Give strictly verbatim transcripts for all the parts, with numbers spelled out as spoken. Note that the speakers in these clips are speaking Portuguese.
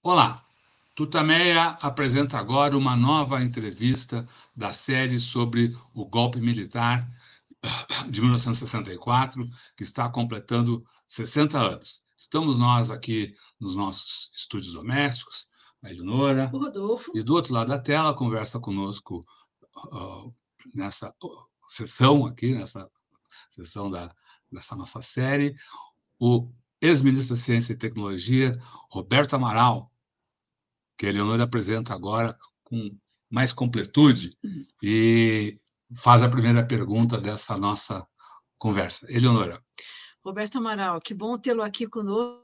Olá, Tutameia apresenta agora uma nova entrevista da série sobre o golpe militar de mil novecentos e sessenta e quatro, que está completando sessenta anos. Estamos nós aqui nos nossos estúdios domésticos, a Eleonora, o Rodolfo, e do outro lado da tela conversa conosco uh, nessa sessão aqui, nessa sessão da, dessa nossa série, o ex-ministro da Ciência e Tecnologia, Roberto Amaral, que a Eleonora apresenta agora com mais completude e faz a primeira pergunta dessa nossa conversa. Eleonora. Roberto Amaral, que bom tê-lo aqui conosco.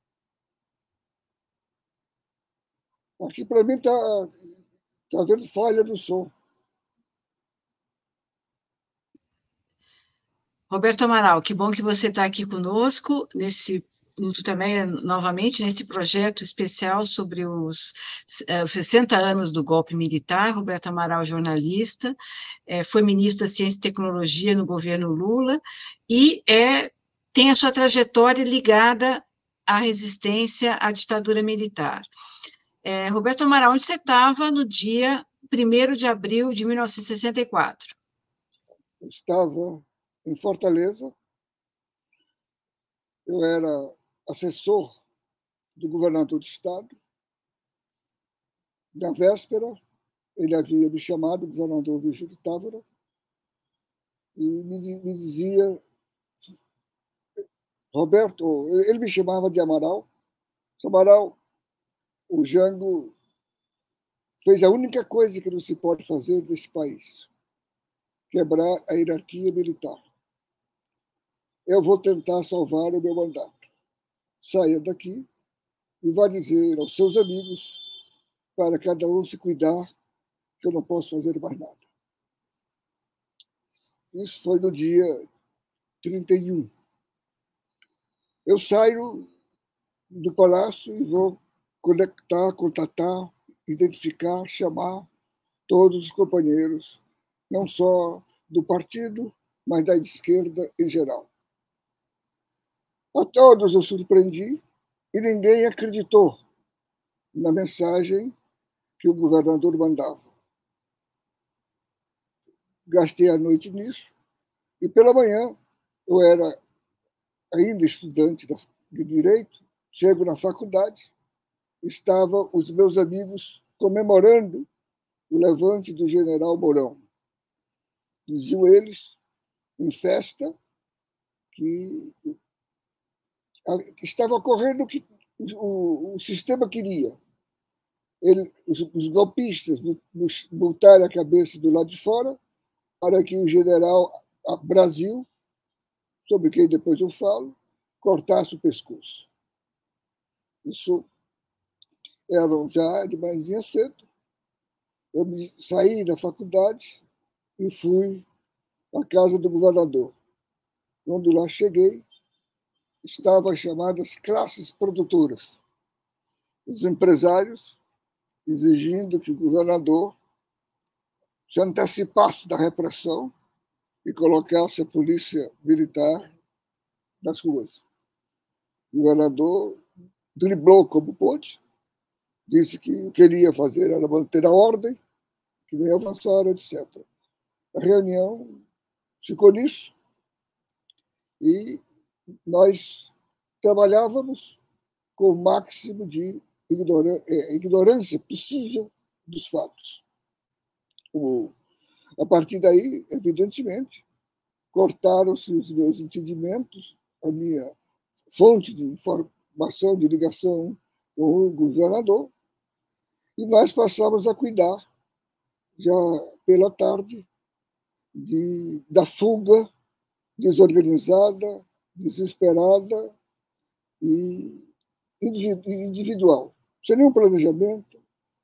Aqui para mim está tá havendo falha no som. Roberto Amaral, que bom que você está aqui conosco nesse também novamente nesse projeto especial sobre os, os sessenta anos do golpe militar. Roberto Amaral, jornalista, é, foi ministro da Ciência e Tecnologia no governo Lula e é, tem a sua trajetória ligada à resistência à ditadura militar. É, Roberto Amaral, onde você estava no dia primeiro de abril de mil novecentos e sessenta e quatro? Eu estava em Fortaleza. Eu era assessor do governador do estado. Na véspera, ele havia me chamado, o governador Virgílio Távora, e me, me dizia, Roberto, ele me chamava de Amaral, Amaral, o Jango fez a única coisa que não se pode fazer nesse país, quebrar a hierarquia militar. Eu vou tentar salvar o meu mandato. Saia daqui e vá dizer aos seus amigos para cada um se cuidar, que eu não posso fazer mais nada. Isso foi no dia trinta e um. Eu saio do palácio e vou conectar, contatar, identificar, chamar todos os companheiros, não só do partido, mas da esquerda em geral. A todos eu surpreendi e ninguém acreditou na mensagem que o governador mandava. Gastei a noite nisso e pela manhã eu era ainda estudante de direito, chego na faculdade, estavam os meus amigos comemorando o levante do general Mourão. Diziam eles, em festa, que estava ocorrendo o que o, o sistema queria. Ele, os, os golpistas botaram a cabeça do lado de fora para que o general Brasil, sobre quem depois eu falo, cortasse o pescoço. Isso era já de manhã cedo. Eu me saí da faculdade e fui à casa do governador. Quando lá cheguei, estavam as chamadas classes produtoras. Os empresários exigindo que o governador se antecipasse da repressão e colocasse a polícia militar nas ruas. O governador driblou como pôde, disse que o que ele ia fazer era manter a ordem, que não ia avançar, etcétera. A reunião ficou nisso e nós trabalhávamos com o máximo de ignorância possível dos fatos. O, a partir daí, evidentemente, cortaram-se os meus entendimentos, a minha fonte de informação, de ligação com o governador, e nós passamos a cuidar, já pela tarde, de, da fuga desorganizada, desesperada e individual, sem nenhum planejamento,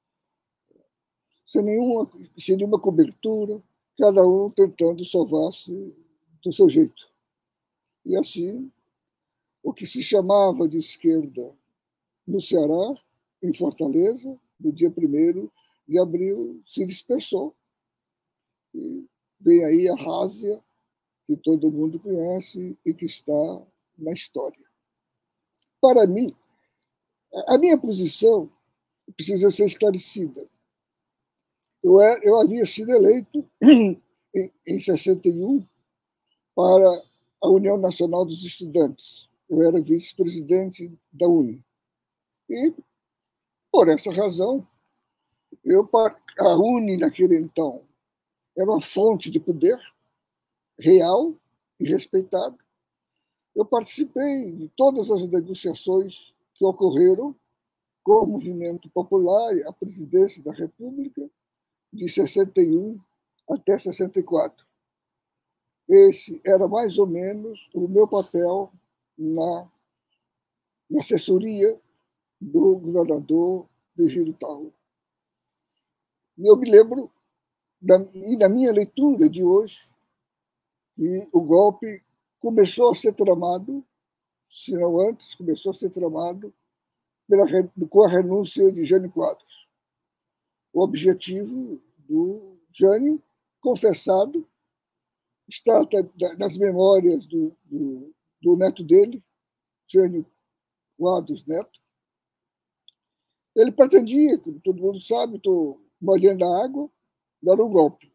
sem nenhuma, sem nenhuma cobertura, cada um tentando salvar-se do seu jeito. E assim, o que se chamava de esquerda no Ceará, em Fortaleza, no dia primeiro de abril, se dispersou. E vem aí a Rásia, que todo mundo conhece e que está na história. Para mim, a minha posição precisa ser esclarecida. Eu, é, eu havia sido eleito em, em sessenta e um para a União Nacional dos Estudantes. Eu era vice-presidente da U N E. E, por essa razão, eu, a U N E, naquele então, era uma fonte de poder real e respeitado. Eu participei de todas as negociações que ocorreram com o movimento popular e a presidência da República de sessenta e um até sessenta e quatro. Esse era mais ou menos o meu papel na, na assessoria do governador Virgílio Tauro. Eu me lembro, da, e na minha leitura de hoje, que o golpe começou a ser tramado, se não antes, começou a ser tramado pela, com a renúncia de Jânio Quadros. O objetivo do Jânio, confessado, está nas memórias do, do, do neto dele, Jânio Quadros Neto. Ele pretendia, como todo mundo sabe, estou molhando a água, dar um golpe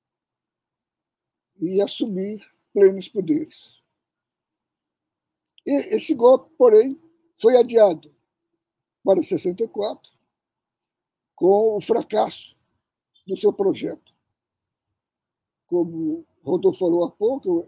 e assumir plenos poderes. E esse golpe, porém, foi adiado para sessenta e quatro, com o fracasso do seu projeto. Como Rodolfo falou há pouco,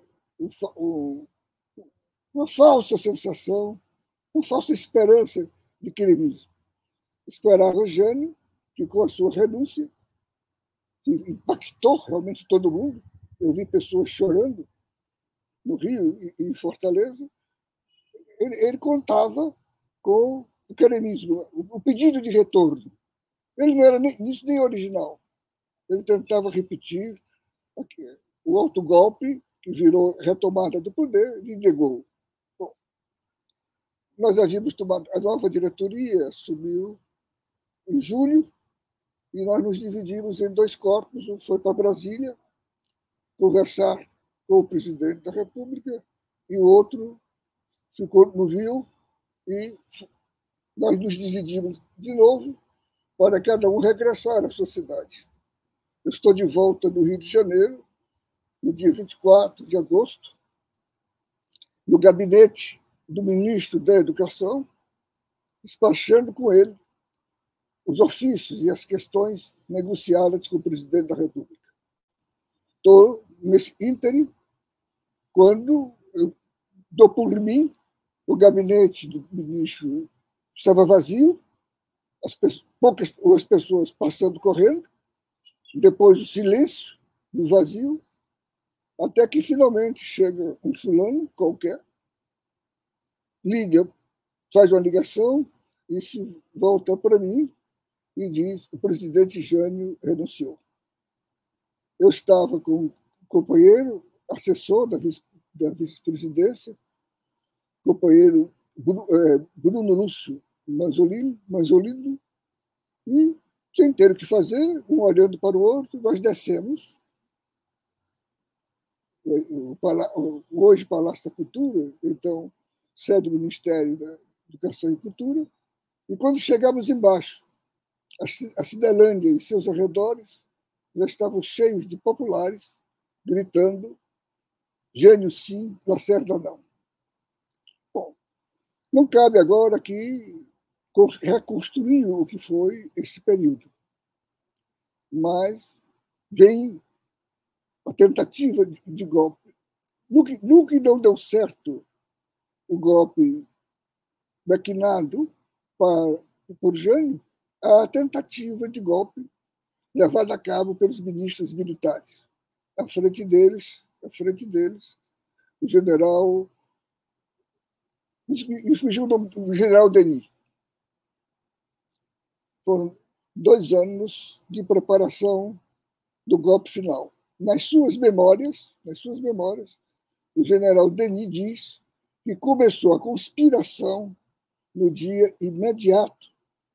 uma falsa sensação, uma falsa esperança de crimismo. Esperava o Jânio, que com a sua renúncia, que impactou realmente todo mundo, eu vi pessoas chorando no Rio e em Fortaleza, ele, ele contava com o cremismo, o pedido de retorno. Ele não era nem, isso nem original. Ele tentava repetir o autogolpe, que virou retomada do poder, e negou. Bom, nós havíamos tomado, a nova diretoria assumiu em julho, e nós nos dividimos em dois corpos. Um foi para Brasília conversar com o presidente da República, e o outro ficou no Rio, e nós nos dividimos de novo para cada um regressar à sua cidade. Eu estou de volta no Rio de Janeiro, no dia vinte e quatro de agosto, no gabinete do ministro da Educação, despachando com ele os ofícios e as questões negociadas com o presidente da República. Estou nesse ínterim, quando eu dou por mim, o gabinete do ministro estava vazio, as pessoas, poucas as pessoas passando correndo, depois o silêncio do vazio, até que finalmente chega um fulano qualquer, liga, faz uma ligação e se volta para mim e diz: o presidente Jânio renunciou. Eu estava com um companheiro, assessor da, vice, da vice-presidência, companheiro Bruno Lúcio Manzolino, Manzolino, e, sem ter o que fazer, um olhando para o outro, nós descemos, o, o, hoje Palácio da Cultura, então sede do Ministério da Educação e Cultura, e quando chegamos embaixo, a Cinelândia e seus arredores já estavam cheios de populares gritando: Jânio sim, Lacerda não. Bom, não cabe agora aqui reconstruir o que foi esse período, mas vem a tentativa de golpe. No que, no que não deu certo o golpe maquinado para, por Jânio, a tentativa de golpe levada a cabo pelos ministros militares. À frente deles, à frente deles, o general, me fugiu o nome, o general Denis. Foram dois anos de preparação do golpe final. Nas suas memórias, nas suas memórias, o general Denis diz que começou a conspiração no dia imediato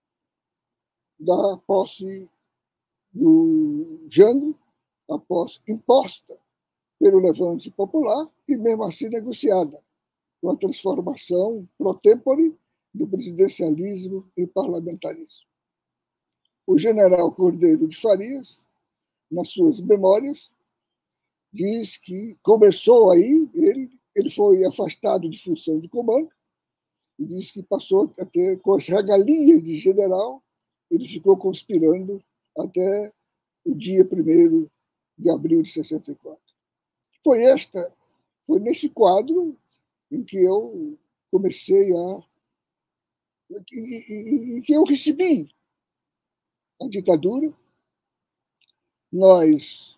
da posse do Jango, a posse imposta pelo Levante Popular e, mesmo assim, negociada, com a transformação pro tempore do presidencialismo e parlamentarismo. O general Cordeiro de Farias, nas suas memórias, diz que começou aí, ele, ele foi afastado de função de comando, e diz que passou a ter, com as regalias de general, ele ficou conspirando até o dia primeiro de abril de sessenta e quatro. Foi, esta, foi nesse quadro em que eu comecei a... em que eu recebi a ditadura. Nós...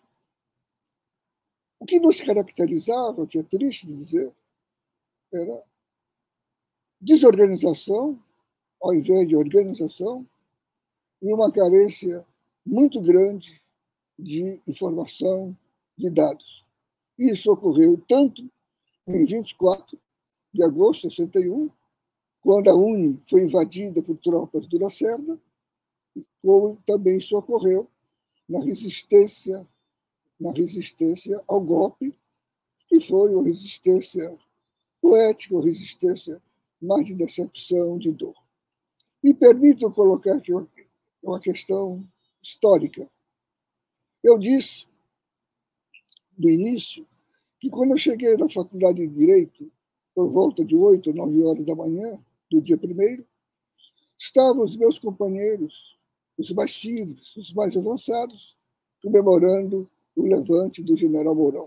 O que nos caracterizava, que é triste dizer, era desorganização, ao invés de organização, e uma carência muito grande de informação, de dados. Isso ocorreu tanto em vinte e quatro de agosto de sessenta e um, quando a U N E foi invadida por tropas do Lacerda, como também isso ocorreu na resistência, na resistência ao golpe, que foi uma resistência poética, uma resistência mais de decepção, de dor. Me permitam colocar aqui uma questão histórica. Eu disse, no início, que quando eu cheguei na Faculdade de Direito, por volta de oito, nove horas da manhã, do dia primeiro, estavam os meus companheiros, os mais firmes, os mais avançados, comemorando o levante do general Mourão.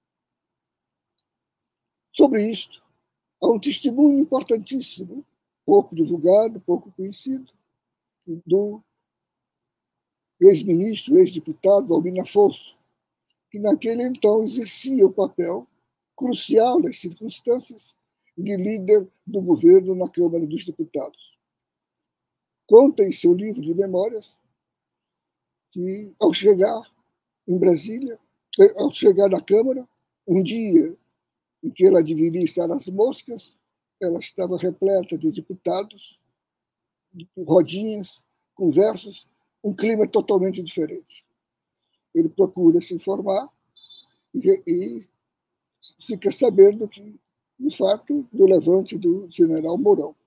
Sobre isto, há um testemunho importantíssimo, pouco divulgado, pouco conhecido, do ex-ministro, ex-deputado Albino Afonso, que naquele então exercia o papel crucial das circunstâncias de líder do governo na Câmara dos Deputados. Conta em seu livro de memórias que, ao chegar em Brasília, ao chegar na Câmara, um dia em que ela deveria estar às moscas, ela estava repleta de deputados, de rodinhas, conversas, um clima totalmente diferente. Ele procura se informar e, e fica sabendo que, de fato, do levante do general Mourão.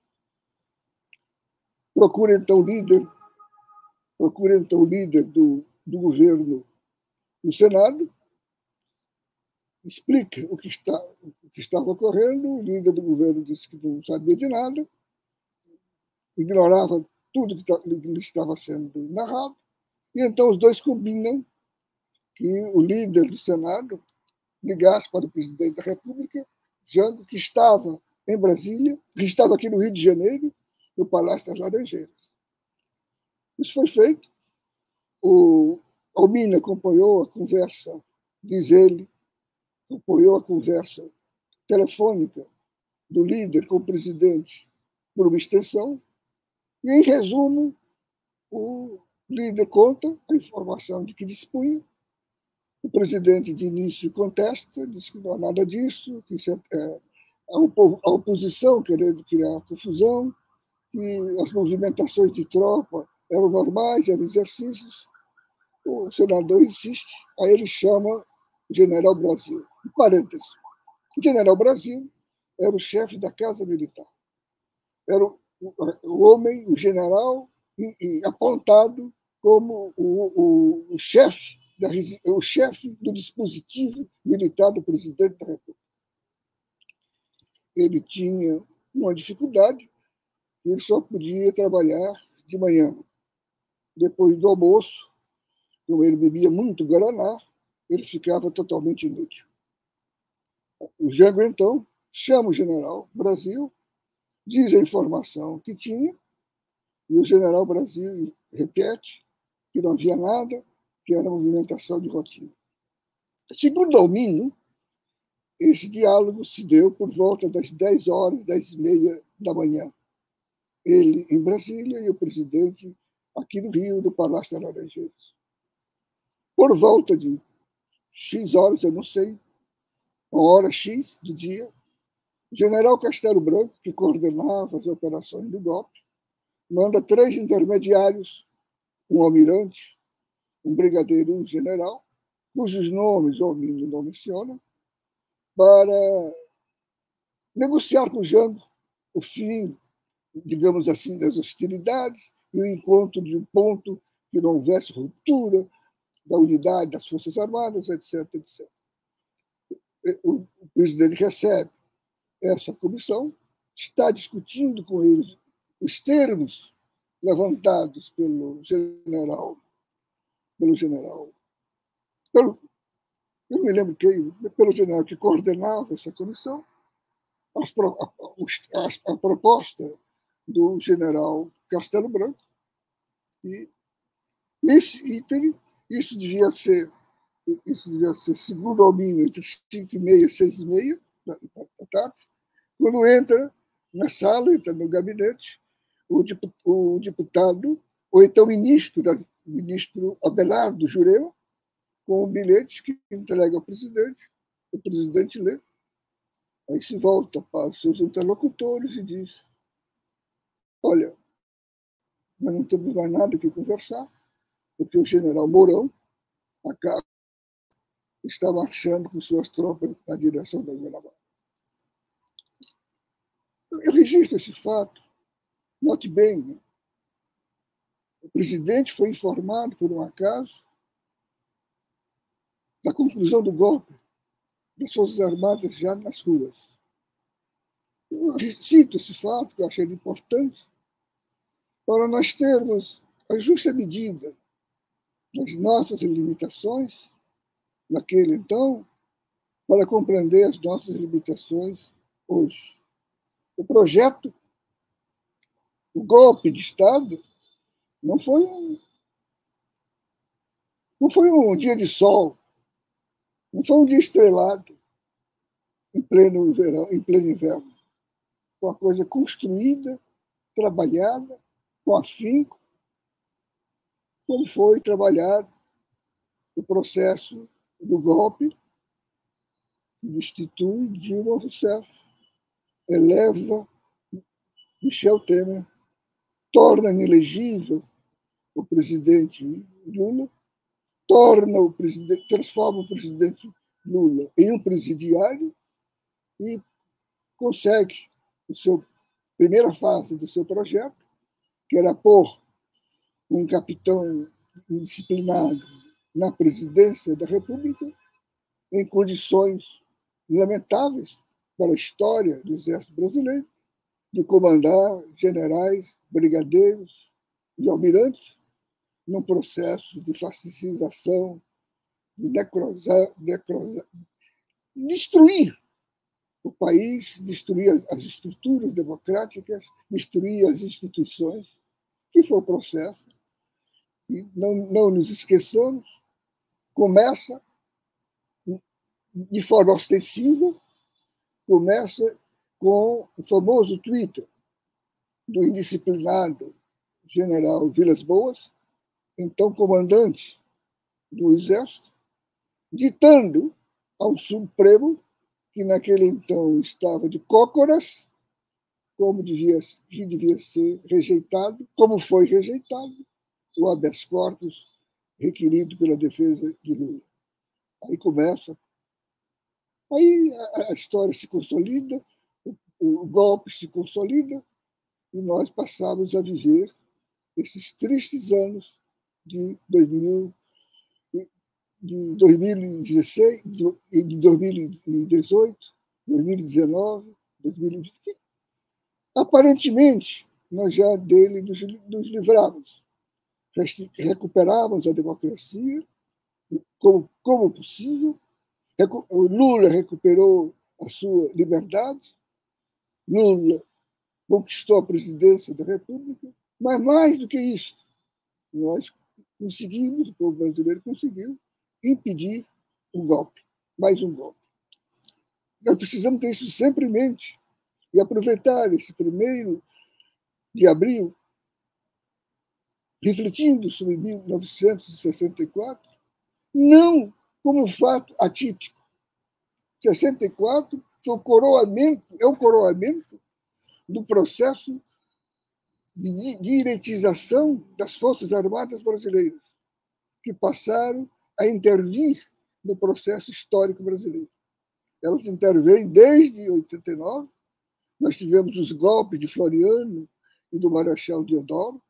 Procura então líder, procura então líder do, do governo no Senado, explica o que, está, o que estava ocorrendo, o líder do governo disse que não sabia de nada, ignorava tudo que lhe estava sendo narrado, e então os dois combinam que o líder do Senado ligasse para o presidente da República, Jango, que estava em Brasília, que estava aqui no Rio de Janeiro, no Palácio das Laranjeiras. Isso foi feito. O Albino acompanhou a conversa, diz ele, acompanhou a conversa telefônica do líder com o presidente por uma extensão, e, em resumo, o líder conta a informação de que dispunha. O presidente, de início, contesta, diz que não há nada disso, que isso é, é a oposição querendo criar confusão, que as movimentações de tropa eram normais, eram exercícios. O senador insiste, aí ele chama o general Brasil. Em parênteses, o general Brasil era o chefe da Casa Militar. Era o, o, o homem, o general, e, e apontado como o, o, o chefe da, o chefe do dispositivo militar do presidente da República. Ele tinha uma dificuldade, ele só podia trabalhar de manhã. Depois do almoço, como ele bebia muito guaraná, ele ficava totalmente inútil. O Jango, então, chama o general Brasil, diz a informação que tinha, e o general Brasil repete que não havia nada, que era movimentação de rotina. Segundo Albino, esse diálogo se deu por volta das dez horas, dez e meia da manhã. Ele em Brasília e o presidente aqui no Rio, no Palácio das Laranjeiras. Por volta de X horas, eu não sei, uma hora X do dia, o general Castelo Branco, que coordenava as operações do golpe, manda três intermediários, um almirante, um brigadeiro e um general, cujos nomes o Albino não menciona, para negociar com o Jango o fim, digamos assim, das hostilidades e o encontro de um ponto que não houvesse ruptura da unidade das Forças Armadas, etc, etcétera. O presidente recebe essa comissão, está discutindo com eles os termos levantados pelo general, pelo general, pelo, eu me lembro quem, pelo general que coordenava essa comissão, as, a, a, a proposta do general Castelo Branco, e nesse item, isso devia ser, isso devia ser segundo ao mínimo, entre cinco e meia e seis e meia da tarde, quando entra na sala, entra no gabinete, o deputado, ou então ministro, ministro Abelardo Jurema, com um bilhete que entrega ao presidente, o presidente lê, aí se volta para os seus interlocutores e diz: olha, nós não temos mais nada que conversar, porque o general Mourão acaba, está marchando com suas tropas na direção da Guanabara. Eu registro esse fato. Note bem, né? O presidente foi informado, por um acaso, da conclusão do golpe das Forças Armadas já nas ruas. Eu cito esse fato, que eu achei importante, para nós termos a justa medida das nossas limitações, naquele então, para compreender as nossas limitações hoje. O projeto, o golpe de Estado, não foi um, não foi um dia de sol, não foi um dia estrelado, em pleno verão, em pleno inverno. Foi uma coisa construída, trabalhada, com afinco, como foi trabalhado o processo do golpe que destitui Dilma Rousseff, eleva Michel Temer, torna inelegível o presidente Lula, torna o presidente, transforma o presidente Lula em um presidiário e consegue a sua primeira fase do seu projeto, que era pôr um capitão indisciplinado na presidência da República, em condições lamentáveis para a história do Exército Brasileiro, de comandar generais, brigadeiros e almirantes num processo de fascização, de necrosar, necrosar, destruir o país, destruir as estruturas democráticas, destruir as instituições, que foi o processo. E não, não nos esqueçamos, começa de forma ostensiva, começa com o famoso Twitter do indisciplinado general Vilas Boas, então comandante do Exército, ditando ao Supremo, que naquele então estava de cócoras, como devia, que devia ser rejeitado, como foi rejeitado o habeas corpus requerido pela defesa de Lula. Aí começa, aí a, a história se consolida, o, o golpe se consolida, e nós passamos a viver esses tristes anos de dois mil, de dois mil e dezesseis, de dois mil e dezoito, dois mil e dezenove, dois mil e vinte. Aparentemente, nós já dele nos, nos livrávamos. Recuperávamos a democracia como, como possível. O Lula recuperou a sua liberdade. Lula conquistou a presidência da República. Mas, mais do que isso, nós conseguimos, o povo brasileiro conseguiu, impedir um golpe, mais um golpe. Nós precisamos ter isso sempre em mente e aproveitar esse primeiro de abril, refletindo sobre mil novecentos e sessenta e quatro, não como um fato atípico. sessenta e quatro foi o coroamento, é o coroamento do processo de direitização das Forças Armadas brasileiras, que passaram a intervir no processo histórico brasileiro. Elas intervêm desde oitenta e nove, nós tivemos os golpes de Floriano e do Marechal Deodoro,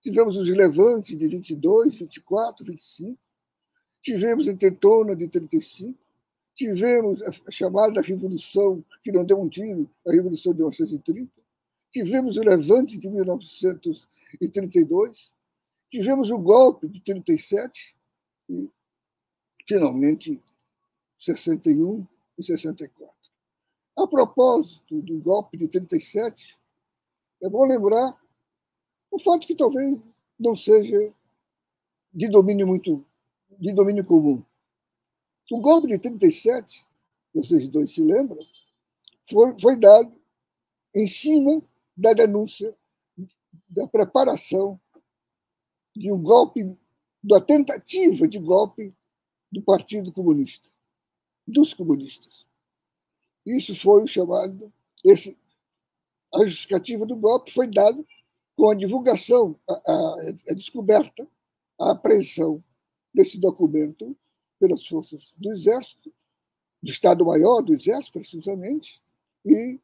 tivemos os levantes de vinte e dois, vinte e quatro, vinte e cinco, tivemos a intentona de trinta e cinco, tivemos a chamada Revolução, que não deu um tiro, a Revolução de mil novecentos e trinta, tivemos o levante de mil novecentos e trinta e dois, tivemos o golpe de trinta e sete e, finalmente, sessenta e um e sessenta e quatro. A propósito do golpe de trinta e sete, é bom lembrar o fato que talvez não seja de domínio muito de domínio comum. O golpe de trinta e sete, vocês dois se lembram, foi, foi dado em cima da denúncia da preparação de um golpe, da tentativa de golpe do Partido Comunista, dos comunistas. Isso foi o chamado, esse, a justificativa do golpe foi dada com a divulgação, a, a, a descoberta, a apreensão desse documento pelas forças do Exército, do Estado-Maior do Exército, precisamente, e,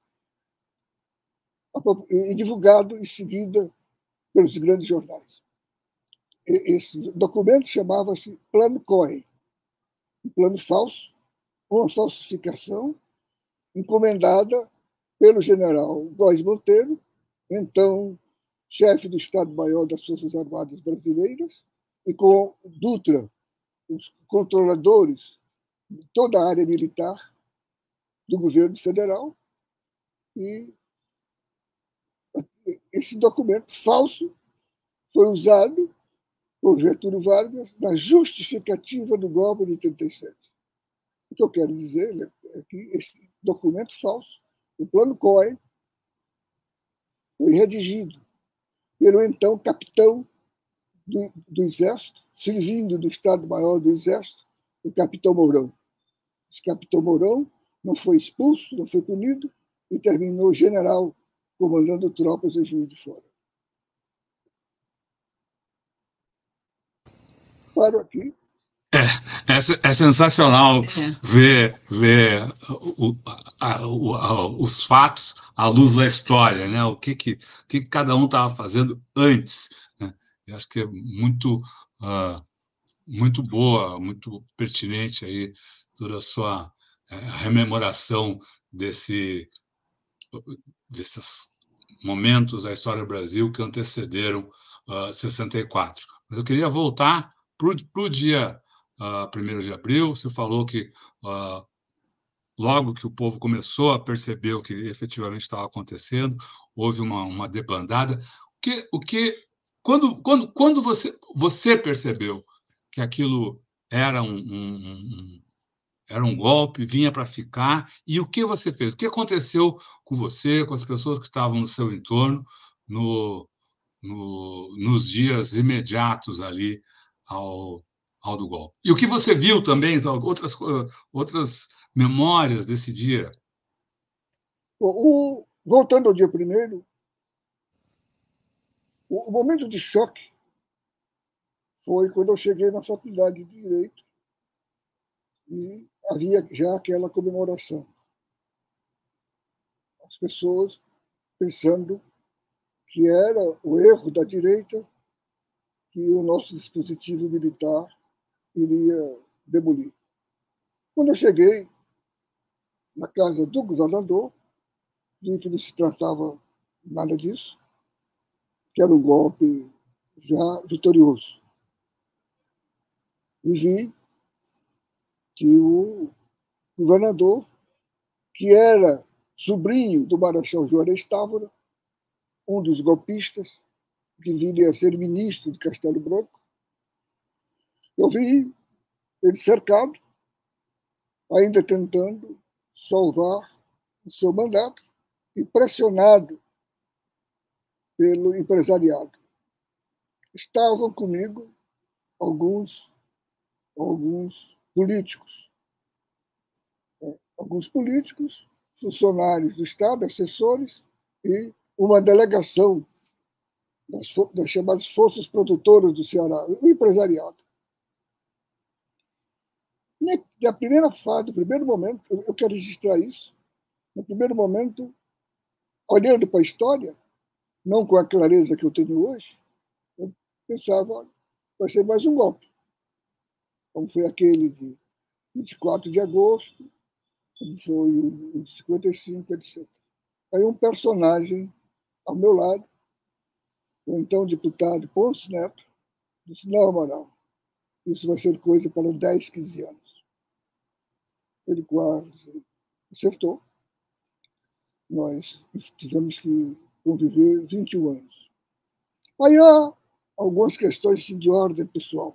e divulgado em seguida pelos grandes jornais. Esse documento chamava-se Plano Cohen, um plano falso, uma falsificação encomendada pelo general Góes Monteiro, então chefe do Estado-Maior das Forças Armadas Brasileiras, e com Dutra, os controladores de toda a área militar do governo federal. E esse documento falso foi usado por Getúlio Vargas na justificativa do golpe de trinta e sete. O que eu quero dizer é que esse documento falso, o Plano Cohen, foi redigido pelo então capitão do, do Exército, servindo do Estado-Maior do Exército, o capitão Mourão. Esse capitão Mourão não foi expulso, não foi punido e terminou general comandando tropas em Juiz de Fora. Paro aqui. É, é, é sensacional é. ver, ver o, a, o, a, os fatos à luz da história, né? O que, que, que cada um estava fazendo antes. Né? Eu acho que é muito, uh, muito boa, muito pertinente aí toda a sua uh, rememoração desse, desses momentos da história do Brasil que antecederam uh, sessenta e quatro. Mas eu queria voltar para o dia Uh, primeiro de abril. Você falou que uh, logo que o povo começou a perceber o que efetivamente estava acontecendo, houve uma, uma debandada. O que, o que, quando, quando, quando você, você percebeu que aquilo era um, um, um, era um golpe, vinha para ficar, e o que você fez? O que aconteceu com você, com as pessoas que estavam no seu entorno, no, no, nos dias imediatos ali ao ao do golpe? E o que você viu também, outras, outras memórias desse dia? O, voltando ao dia primeiro, o, o momento de choque foi quando eu cheguei na faculdade de Direito e havia já aquela comemoração. As pessoas pensando que era o erro da direita que o nosso dispositivo militar iria demolir. Quando eu cheguei na casa do governador, vi que não se tratava nada disso, que era um golpe já vitorioso. E vi que o governador, que era sobrinho do Marechal Juarez Távora, um dos golpistas, que viria a ser ministro de Castelo Branco, eu vi ele cercado, ainda tentando salvar o seu mandato e pressionado pelo empresariado. Estavam comigo alguns, alguns políticos, alguns políticos, funcionários do Estado, assessores, e uma delegação das, das chamadas forças produtoras do Ceará, o empresariado. Na primeira fase, no primeiro momento, eu quero registrar isso, no primeiro momento, olhando para a história, não com a clareza que eu tenho hoje, eu pensava, vai ser mais um golpe, como foi aquele de vinte e quatro de agosto, como foi o de cinquenta e cinco, etcétera. Aí um personagem ao meu lado, o então deputado Pontes Neto, disse, não, Amaral, isso vai ser coisa para dez, quinze anos. Ele quase acertou. Nós tivemos que conviver vinte e um anos. Aí há algumas questões assim, de ordem pessoal.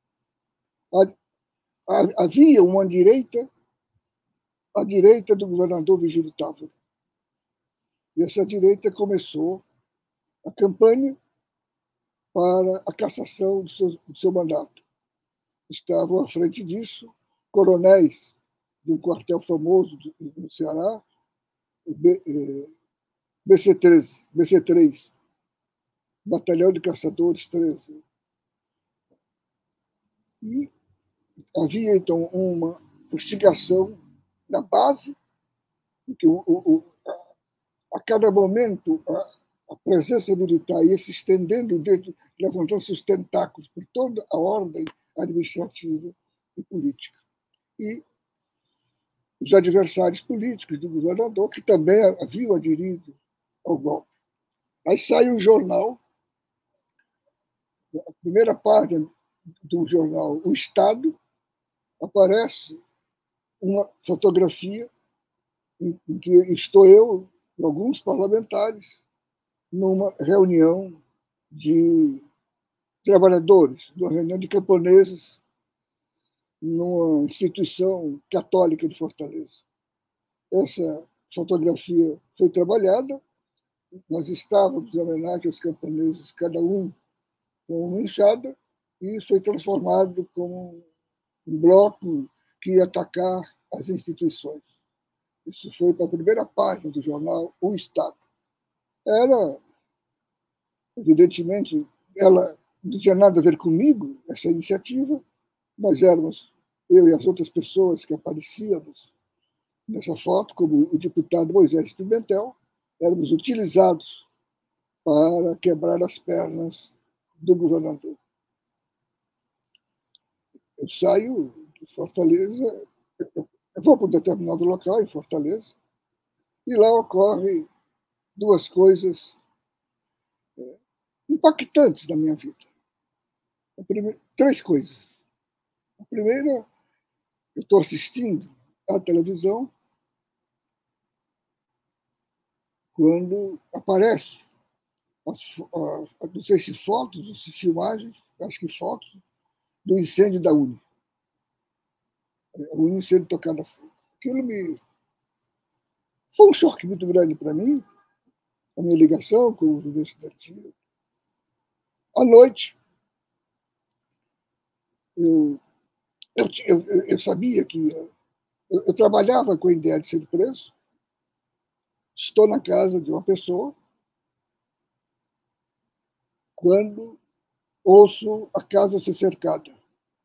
Havia uma direita, a direita do governador Vigílio Távora. E essa direita começou a campanha para a cassação do seu, do seu mandato. Estavam à frente disso coronéis de um quartel famoso no Ceará, o B C treze, B C três, Batalhão de Caçadores treze. E havia, então, uma fustigação na base, porque o, o, a, a cada momento a, a presença militar ia se estendendo, dentro, levantando seus tentáculos por toda a ordem administrativa e política. E os adversários políticos do governador, que também haviam aderido ao golpe. Aí sai um jornal, a primeira página do jornal O Estado, aparece uma fotografia em que estou eu e alguns parlamentares numa reunião de trabalhadores, numa reunião de camponeses, numa instituição católica de Fortaleza. Essa fotografia foi trabalhada, nós estávamos em homenagem aos camponeses, cada um com uma enxada, e foi transformado como um bloco que ia atacar as instituições. Isso foi para a primeira página do jornal O Estado. Era, evidentemente, ela não tinha nada a ver comigo, essa iniciativa, mas éramos eu e as outras pessoas que aparecíamos nessa foto, como o deputado Moisés Pimentel, éramos utilizados para quebrar as pernas do governador. Eu saio de Fortaleza, eu vou para um determinado local em Fortaleza, e lá ocorrem duas coisas impactantes na minha vida. Primeira, três coisas. A primeira, eu estou assistindo à televisão quando aparece, as, as, não sei se fotos ou se filmagens, acho que fotos, do incêndio da Uni. O Uni sendo tocado a fogo. Aquilo me... Foi um choque muito grande para mim, a minha ligação com o movimento estudantil. À noite, eu, eu, eu, eu sabia que... Eu, eu trabalhava com a ideia de ser preso, estou na casa de uma pessoa, quando ouço a casa ser cercada.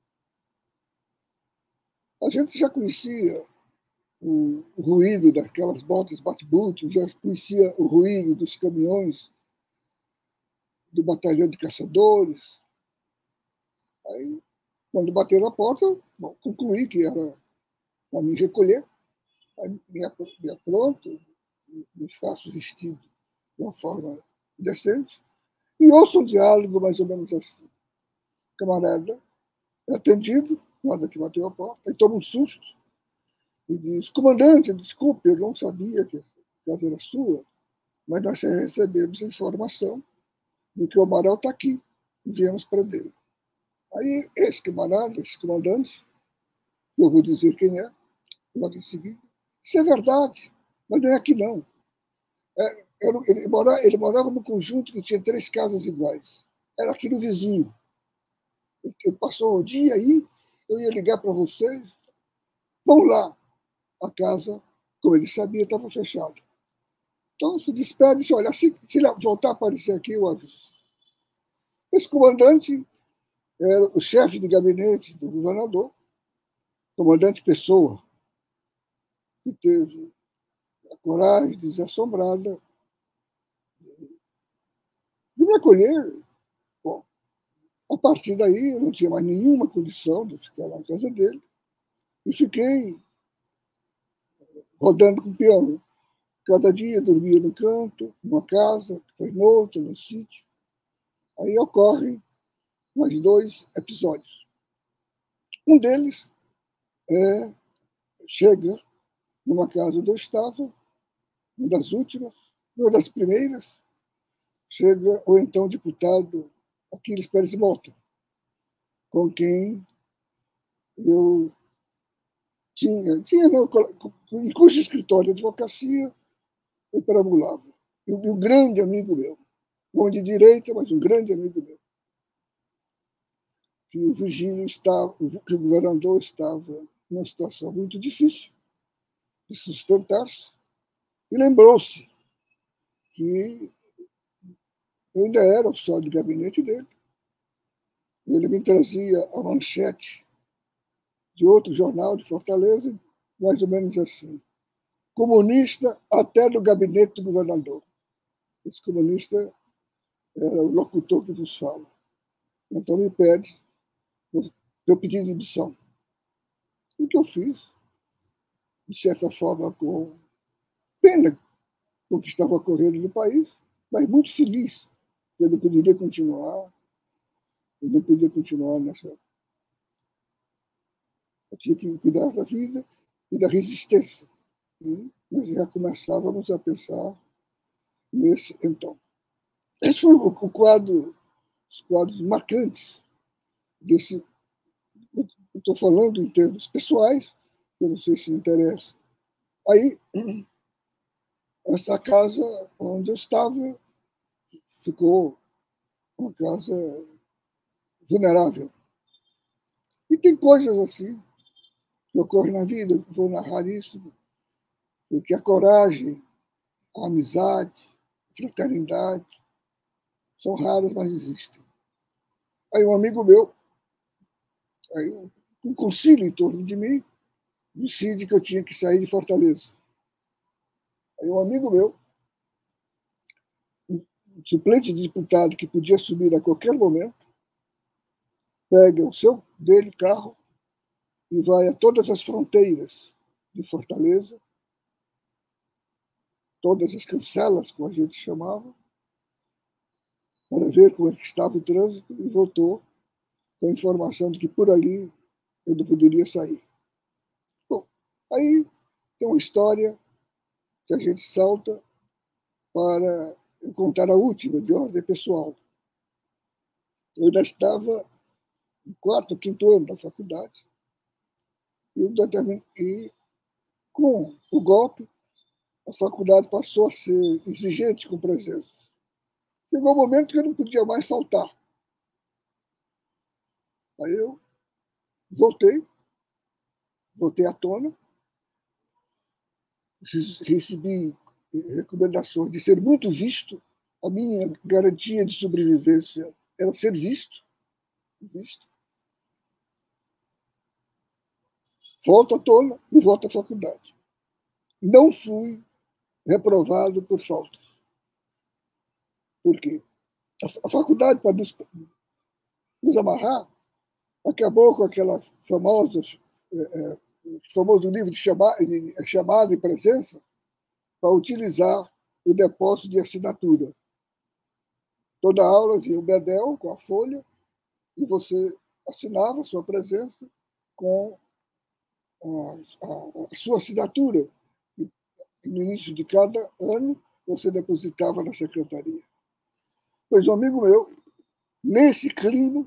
A gente já conhecia o ruído daquelas motos bate-boot, já conhecia o ruído dos caminhões do batalhão de caçadores. Aí, quando bateram a porta, bom, concluí que era para me recolher. Aí me apronto, me faço vestido de uma forma decente e ouço um diálogo mais ou menos assim. Camarada é atendido, nada que bateu a porta, aí toma um susto e diz, comandante, desculpe, eu não sabia que a casa era sua, mas nós recebemos informação de que o Amaral está aqui e viemos prendê-lo. Aí esse camarada, esse comandante, eu vou dizer quem é, logo em seguida, isso é verdade, mas não é aqui não. É, ele, morava, ele morava num conjunto que tinha três casas iguais. Era aqui no vizinho. Ele passou o dia aí, eu ia ligar para vocês, vão lá. A casa, como ele sabia, estava fechada. Então se despede e disse, olha, se, se ele voltar a aparecer aqui, eu aviso. Esse comandante era o chefe de gabinete do governador, comandante Pessoa, que teve a coragem desassombrada de me acolher. Bom, A partir daí, eu não tinha mais nenhuma condição de ficar na casa dele e fiquei rodando com o piano. Cada dia dormia num canto, numa casa, depois no outro, no sítio. Aí ocorrem mais dois episódios. Um deles é, chega numa casa onde eu estava, uma das últimas, uma das primeiras, chega o então deputado Aquiles Pérez Mota, com quem eu tinha, tinha no, em cujo escritório de advocacia eu perambulava. E um grande amigo meu, bom de direita, mas um grande amigo meu, que o Virgínio estava, que o governador estava numa situação muito difícil de sustentar-se, e lembrou-se que eu ainda era oficial de gabinete dele. E ele me trazia a manchete de outro jornal de Fortaleza, mais ou menos assim: comunista até no gabinete do governador. Esse comunista era o locutor que vos fala. Então me pede, eu pedi demissão. O que eu fiz, de certa forma, com pena com o que estava ocorrendo no país, mas muito feliz que eu não poderia continuar, eu não podia continuar nessa. Eu tinha que cuidar da vida e da resistência. E nós já começávamos a pensar nesse então. Esse foi o quadro, os quadros marcantes desse. Estou falando em termos pessoais, eu não sei se interessa. Aí, essa casa onde eu estava ficou uma casa vulnerável. E tem coisas assim que ocorrem na vida, eu vou narrar isso, porque a coragem, a amizade, a fraternidade são raras, mas existem. Aí um amigo meu, aí um concílio em torno de mim, decide que eu tinha que sair de Fortaleza. Aí um amigo meu, um suplente de deputado que podia assumir a qualquer momento, pega o seu dele, carro, e vai a todas as fronteiras de Fortaleza, todas as cancelas, como a gente chamava, para ver como é que estava o trânsito, e voltou com a informação de que por ali eu não poderia sair. Bom, aí tem uma história que a gente salta para contar a última, de ordem pessoal. Eu ainda estava no quarto, quinto ano da faculdade, e com o golpe, a faculdade passou a ser exigente com presença. Chegou um momento que eu não podia mais faltar. Aí eu voltei, voltei à tona, recebi recomendações de ser muito visto. A minha garantia de sobrevivência era ser visto. visto. Volto à tona e volto à faculdade. Não fui reprovado por faltas. Por quê? A faculdade, para nos, nos amarrar, acabou com aquela famosa, é, famoso livro de chamada, de chamada e presença para utilizar o depósito de assinatura. Toda aula vinha o bedel com a folha e você assinava a sua presença com a, a, a sua assinatura. E no início de cada ano, você depositava na secretaria. Pois um amigo meu, nesse clima,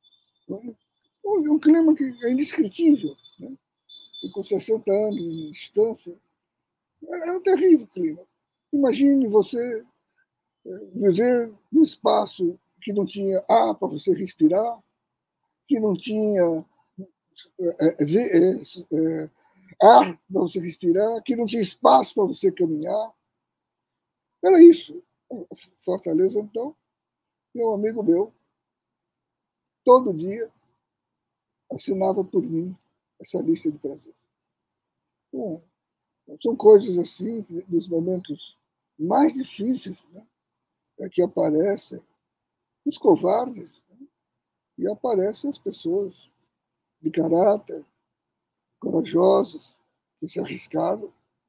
um clima que é indescritível, né? E com sessenta anos de distância, era um terrível clima. Imagine você viver num espaço que não tinha ar para você respirar, que não tinha é, é, é, ar para você respirar, que não tinha espaço para você caminhar. Era isso. Fortaleza, então, e um amigo meu, todo dia, assinava por mim essa lista de prazer. Bom, são coisas assim, nos momentos mais difíceis, né, é que aparecem os covardes, né, E aparecem as pessoas de caráter, corajosas, que se arriscaram.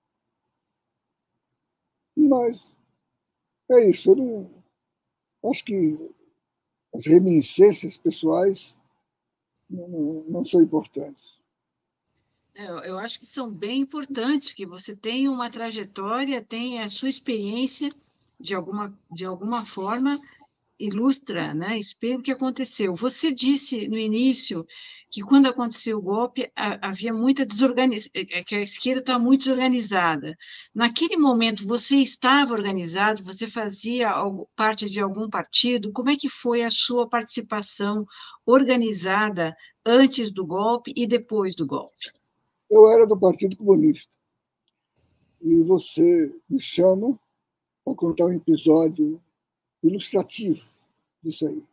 Mas é isso, eu não, acho que as reminiscências pessoais não, não, não são importantes. Eu, eu acho que são bem importantes, que você tem uma trajetória, tem a sua experiência, de alguma, de alguma forma, ilustra, né? Espelho o que aconteceu. Você disse no início que quando aconteceu o golpe a, havia muita desorganização, que a esquerda está muito desorganizada. Naquele momento, você estava organizado? Você fazia algo, parte de algum partido? Como é que foi a sua participação organizada antes do golpe e depois do golpe? Eu era do Partido Comunista e você me chama para contar um episódio ilustrativo disso aí.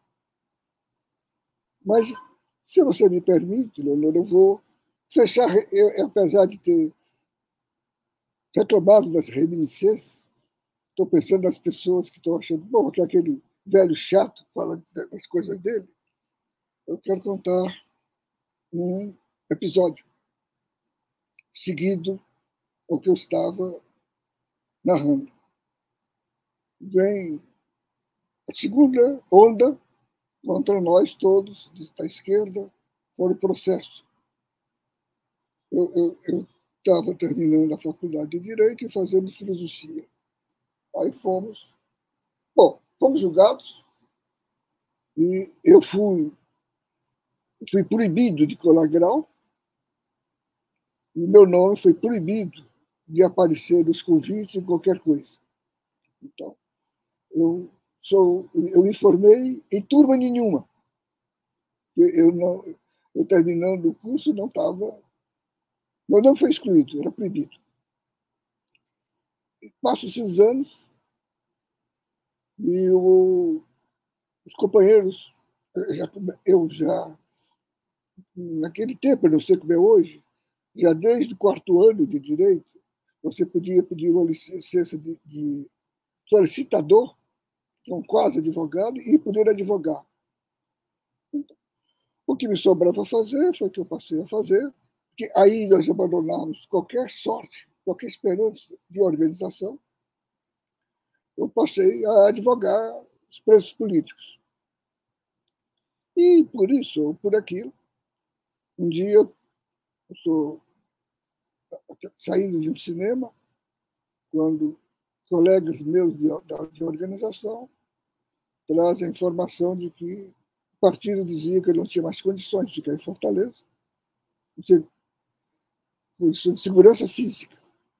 Mas, se você me permite, Leonor, eu vou fechar, eu, apesar de ter reclamado das reminiscências, estou pensando nas pessoas que estão achando, bom, que aquele velho chato fala das coisas dele. Eu quero contar um episódio seguido ao que eu estava narrando. Vem a segunda onda contra nós todos, da esquerda, foi o processo. Eu estava terminando a faculdade de Direito e fazendo filosofia. Aí fomos, bom, fomos julgados e eu fui, fui proibido de colar grau e meu nome foi proibido de aparecer nos convites em qualquer coisa. Então, eu, sou, eu me formei em turma nenhuma. Eu, não, eu terminando o curso não estava... Meu nome foi excluído, era proibido. Passam-se os anos e o, os companheiros, eu já, eu já, naquele tempo, eu não sei como é hoje, já desde o quarto ano de Direito, você podia pedir uma licença de, de solicitador, que é um quase advogado, e poder advogar. Então, o que me sobrava fazer foi o que eu passei a fazer, que aí nós abandonamos qualquer sorte, qualquer esperança de organização. Eu passei a advogar os presos políticos. E por isso, ou por aquilo, um dia eu estou saindo de um cinema, quando colegas meus de, de organização trazem a informação de que o partido dizia que eu não tinha mais condições de ficar em Fortaleza, por isso de segurança física.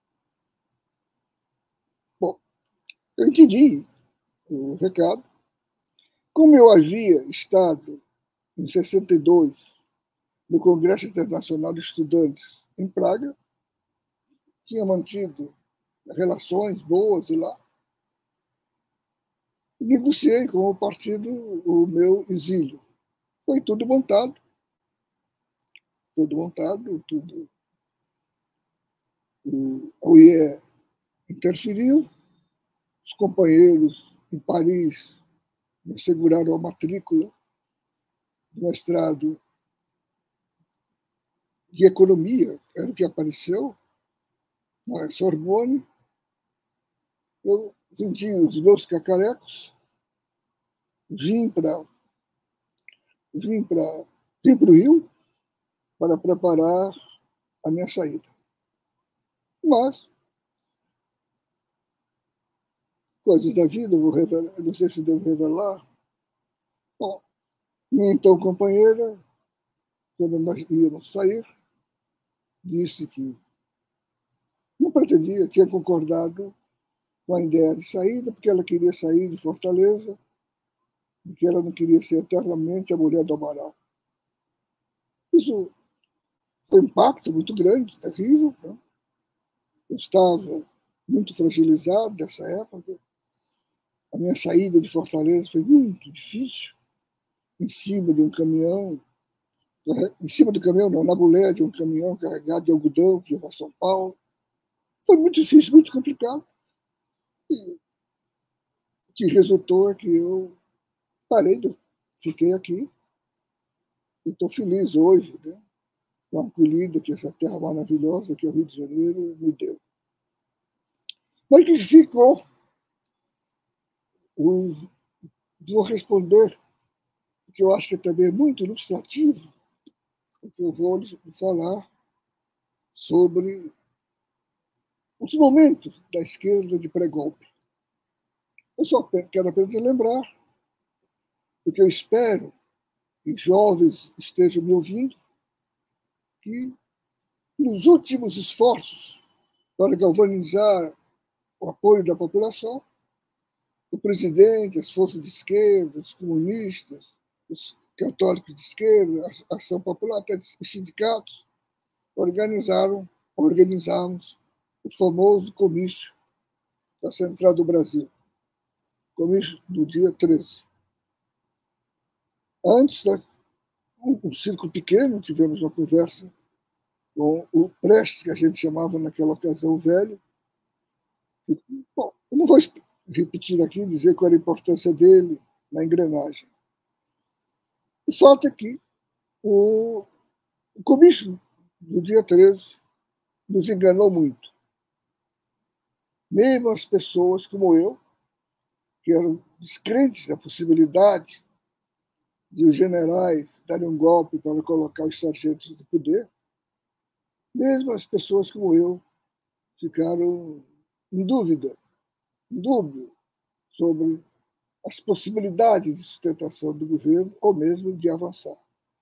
Bom, eu entendi o recado. Como eu havia estado em sessenta e dois no Congresso Internacional de Estudantes em Praga, tinha mantido relações boas lá, negociei com o partido o meu exílio. Foi tudo montado, tudo montado, tudo. O U I E interferiu, os companheiros em Paris me asseguraram a matrícula do mestrado de economia, era o que apareceu, na Sorbonne. Eu vendi os meus cacarecos, vim para vim para vim para o Rio para preparar a minha saída. Mas, coisas da vida, vou revelar, não sei se devo revelar. Bom, minha então companheira, quando nós íamos sair, disse que não pretendia, tinha concordado com a ideia de saída, porque ela queria sair de Fortaleza, porque ela não queria ser eternamente a mulher do Amaral. Isso foi um impacto muito grande, terrível. Né? Eu estava muito fragilizado nessa época. A minha saída de Fortaleza foi muito difícil, em cima de um caminhão, em cima do caminhão, não, na mulher de um caminhão carregado de algodão que ia para São Paulo. Foi muito difícil, muito complicado. E o que resultou é que eu parei, fiquei aqui, E estou feliz hoje, né, com a acolhida que essa terra maravilhosa, que é o Rio de Janeiro, me deu. Mas que ficou, o, vou responder, porque eu acho que também é muito ilustrativo, porque eu vou falar sobre os momentos da esquerda de pré-golpe. Eu só quero apenas lembrar, porque eu espero que jovens estejam me ouvindo, que nos últimos esforços para galvanizar o apoio da população, o presidente, as forças de esquerda, os comunistas, os católicos de esquerda, a Ação Popular, até os sindicatos, organizaram, organizamos o famoso comício da Central do Brasil, comício do dia treze. Antes, um, um círculo pequeno, tivemos uma conversa com o Prestes, que a gente chamava naquela ocasião o velho. Bom, eu não vou repetir aqui, dizer qual era a importância dele na engrenagem. O fato é que o, o comício do dia treze nos enganou muito. Mesmo as pessoas como eu, que eram descrentes da possibilidade de os generais darem um golpe para colocar os sargentos no poder, mesmo as pessoas como eu ficaram em dúvida, em dúvida sobre as possibilidades de sustentação do governo ou mesmo de avançar.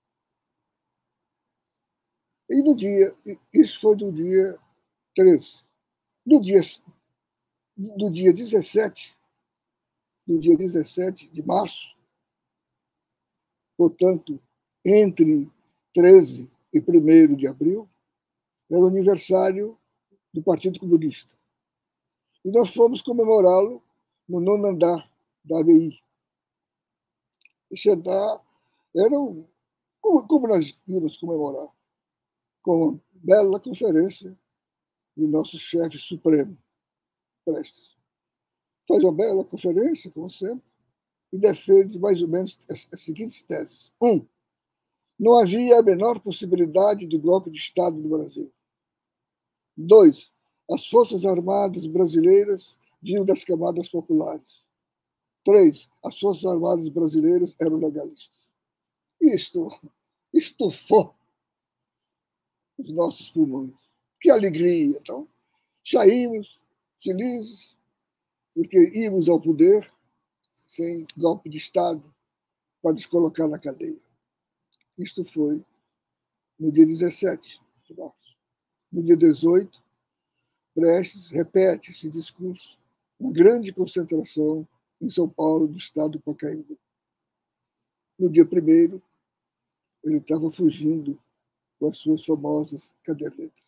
E no dia, isso foi no dia treze. No dia, no dia dezessete, no dia dezessete de março, portanto, entre treze e primeiro de abril, era o aniversário do Partido Comunista. E nós fomos comemorá-lo no nono andar da A B I. Esse andar era um, como, como nós íamos comemorar? Com uma bela conferência do nosso chefe supremo, Prestes. Faz uma bela conferência, como sempre, e defende mais ou menos as, as seguintes teses. Um, não havia a menor possibilidade de golpe de Estado no Brasil. Dois, as Forças Armadas brasileiras vinham das camadas populares. Três, as Forças Armadas brasileiras eram legalistas. Isto estufou os nossos pulmões. Que alegria! Então, saímos felizes, porque íamos ao poder sem golpe de Estado para nos colocar na cadeia. Isto foi no dia dezessete de março. No dia dezoito, Prestes repete esse discurso, uma grande concentração em São Paulo, do estado do Pacaembu. No dia primeiro, ele estava fugindo com as suas famosas cadernetas.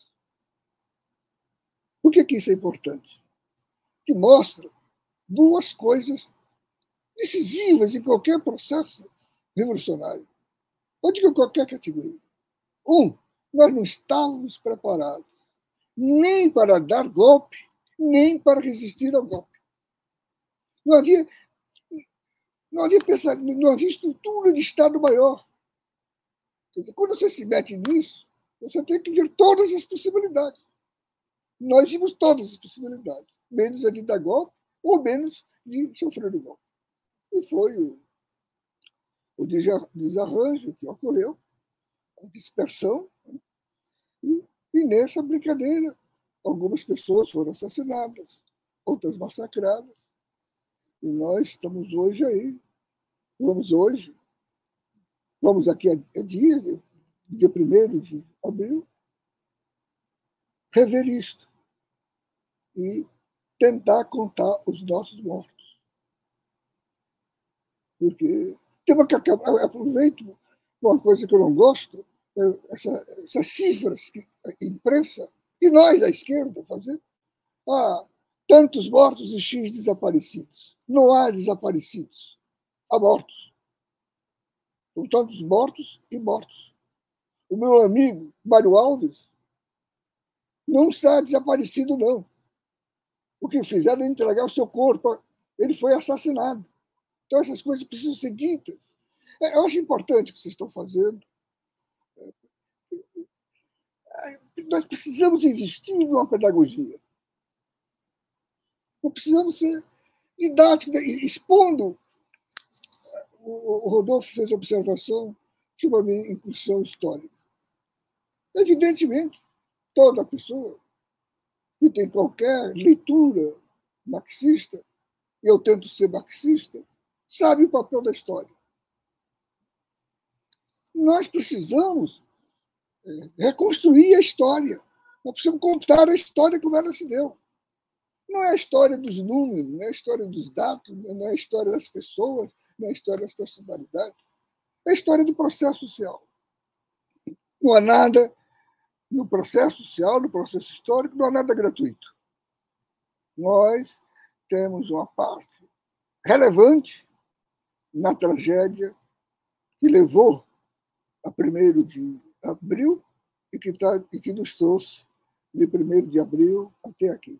Por que, que isso é importante? Que mostra duas coisas decisivas em qualquer processo revolucionário, ou de qualquer categoria. Um, nós não estávamos preparados nem para dar golpe, nem para resistir ao golpe. Não havia, não havia, pensado, não havia estrutura de Estado maior. Quer dizer, quando você se mete nisso, você tem que ver todas as possibilidades. Nós vimos todas as possibilidades, menos a de dar golpe ou menos de sofrer o golpe. E foi o, o desarranjo que ocorreu, a dispersão, né? e, e nessa brincadeira, algumas pessoas foram assassinadas, outras massacradas, e nós estamos hoje aí, vamos hoje, vamos aqui a, a dia, dia primeiro de abril, rever isto e tentar contar os nossos mortos. Porque temos que acabar, eu aproveito uma coisa que eu não gosto, essa, essas cifras que a imprensa, e nós, a esquerda, fazemos. Ah, tantos mortos e X desaparecidos. Não há desaparecidos, há mortos. São tantos mortos e mortos. O meu amigo Mário Alves não está desaparecido, não. O que fizeram é entregar o seu corpo. Ele foi assassinado. Então, essas coisas precisam ser ditas. Eu acho importante o que vocês estão fazendo. Nós precisamos investir numa pedagogia. Nós precisamos ser didáticos, expondo. O Rodolfo fez a observação sobre a minha incursão histórica. Evidentemente, toda pessoa que tem qualquer leitura marxista, e eu tento ser marxista, sabe o papel da história. Nós precisamos reconstruir a história. Nós precisamos contar a história como ela se deu. Não é a história dos números, não é a história dos dados, não é a história das pessoas, não é a história das personalidades. É a história do processo social. Não há nada no processo social, no processo histórico, não há nada gratuito. Nós temos uma parte relevante na tragédia que levou a primeiro de abril e que, tá, e que nos trouxe de primeiro de abril até aqui.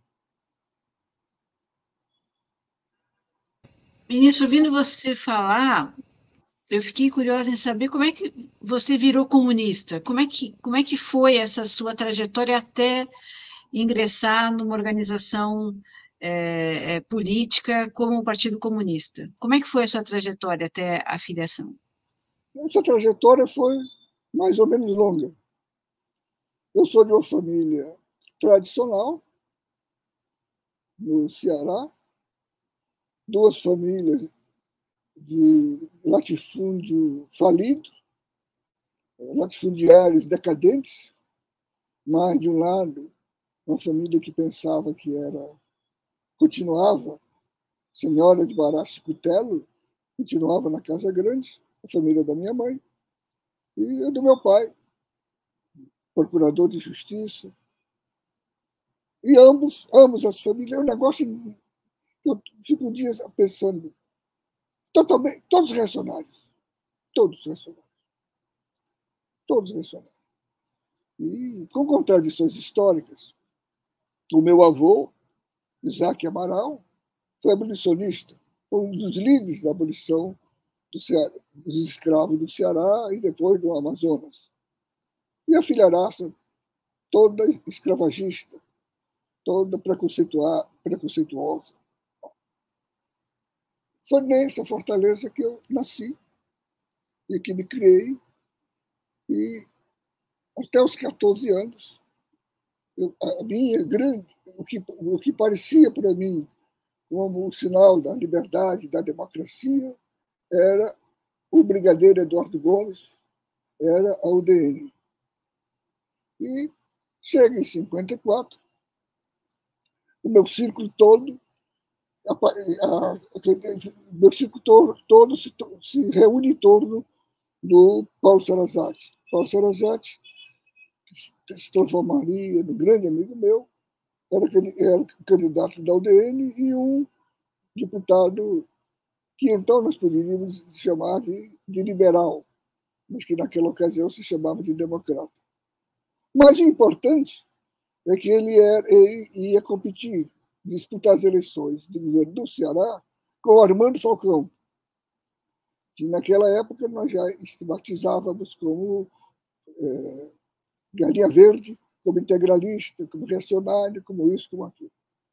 Ministro, ouvindo você falar, eu fiquei curiosa em saber como é que você virou comunista. Como é que, como é que foi essa sua trajetória até ingressar numa organização é, é, política como o Partido Comunista? Como é que foi a sua trajetória até a filiação? Essa trajetória foi mais ou menos longa. Eu sou de uma família tradicional, no Ceará, duas famílias de latifúndio falido, latifundiários decadentes, mas, de um lado, uma família que pensava que era, continuava, senhora de Baracho Cutelo, continuava na Casa Grande, a família da minha mãe, e do meu pai, procurador de justiça. E ambos, ambos as famílias, é um negócio que eu fico dias pensando, totalmente, todos reacionários, todos reacionários, todos reacionários. E com contradições históricas. O meu avô, Isaac Amaral, foi abolicionista, foi um dos líderes da abolição do Ceará, dos escravos do Ceará e depois do Amazonas. E a filharaça, toda escravagista, toda preconceituosa. Foi nessa fortaleza que eu nasci e que me criei. E até os catorze anos, eu, a minha grande, o que, o que parecia para mim como um sinal da liberdade, da democracia, era o brigadeiro Eduardo Gomes, era a U D N. E chega em cinquenta e quatro, o meu círculo todo, a, a, a, meu círculo todo, todo se, se reúne em torno do Paulo Sarazate. Paulo Sarazate se transformaria no grande amigo meu, era, era candidato da U D N e um deputado que então nós poderíamos chamar de, de liberal, mas que naquela ocasião se chamava de democrata. Mas o importante é que ele, era, ele ia competir, disputar as eleições do governo do Ceará com o Armando Falcão, que naquela época nós já estigmatizávamos como é, galinha verde, como integralista, como reacionário, como isso, como aquilo.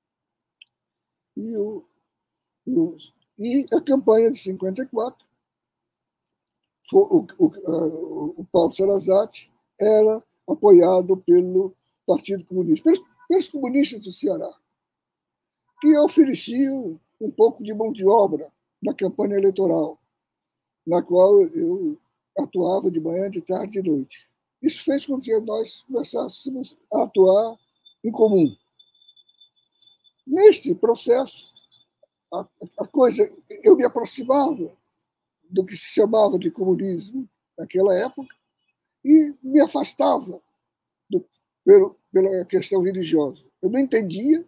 E, o, o, e a campanha de cinquenta e quatro, foi, o, o, o Paulo Sarazate era apoiado pelo Partido Comunista, pelos, pelos comunistas do Ceará, que ofereciam um pouco de mão de obra na campanha eleitoral, na qual eu atuava de manhã, de tarde e de noite. Isso fez com que nós começássemos a atuar em comum. Neste processo, a, a coisa, eu me aproximava do que se chamava de comunismo naquela época e me afastava do, pelo, pela questão religiosa. Eu não entendia.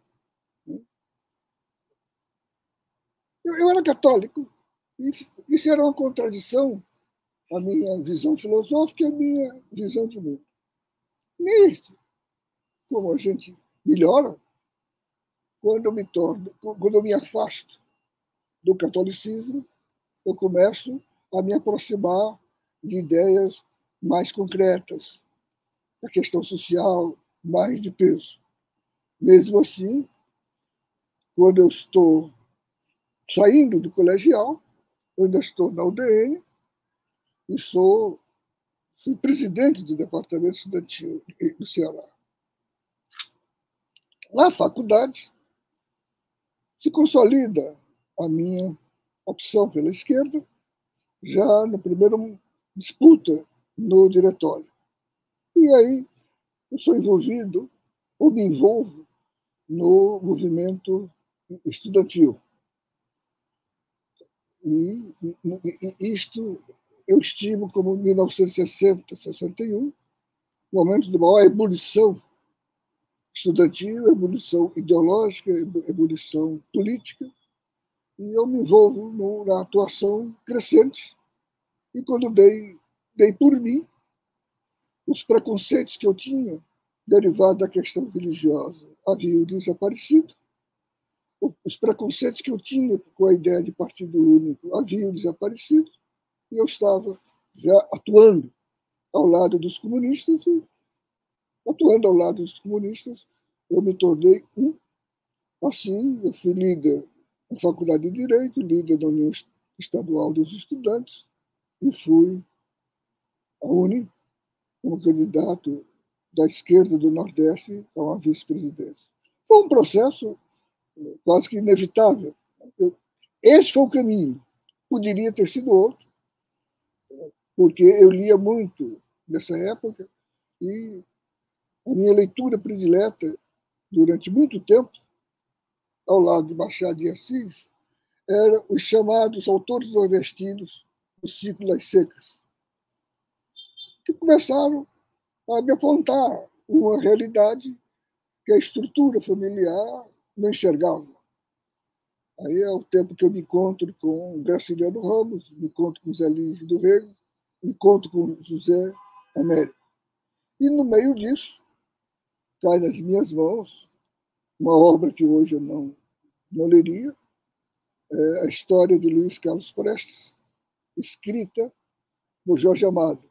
Eu, eu era católico. E isso era uma contradição, a minha visão filosófica e a minha visão de mundo. Nisso, como a gente melhora, quando eu me torno, quando eu me afasto do catolicismo, eu começo a me aproximar de ideias mais concretas, da questão social, mais de peso. Mesmo assim, quando eu estou saindo do colegial, eu ainda estou na U D N e sou fui presidente do departamento estudantil do Ceará. Na faculdade, se consolida a minha opção pela esquerda, já no primeiro disputa no diretório. E aí eu sou envolvido, ou me envolvo, no movimento estudantil. E, e, e isto eu estimo como mil novecentos e sessenta, sessenta e um, momento de maior ebulição estudantil, ebulição ideológica, ebulição política, e eu me envolvo no, na atuação crescente. E quando dei, dei por mim, os preconceitos que eu tinha derivados da questão religiosa haviam desaparecido, os preconceitos que eu tinha com a ideia de partido único haviam desaparecido, e eu estava já atuando ao lado dos comunistas, e atuando ao lado dos comunistas, eu me tornei um. Assim, eu fui líder da Faculdade de Direito, líder da União Estadual dos Estudantes, e fui a UNE como candidato da esquerda do Nordeste a uma vice-presidência. Foi um processo quase que inevitável. Esse foi o caminho. Poderia ter sido outro, porque eu lia muito nessa época e a minha leitura predileta durante muito tempo, ao lado de Machado de Assis, eram os chamados autores nordestinos do ciclo das secas, que começaram a me apontar uma realidade que a estrutura familiar não enxergava. Aí é o tempo que eu me encontro com o Graciliano Ramos, me encontro com Zé Lins do Rego, me encontro com José Américo. E no meio disso, cai nas minhas mãos uma obra que hoje eu não, não leria, é a história de Luiz Carlos Prestes, escrita por Jorge Amado,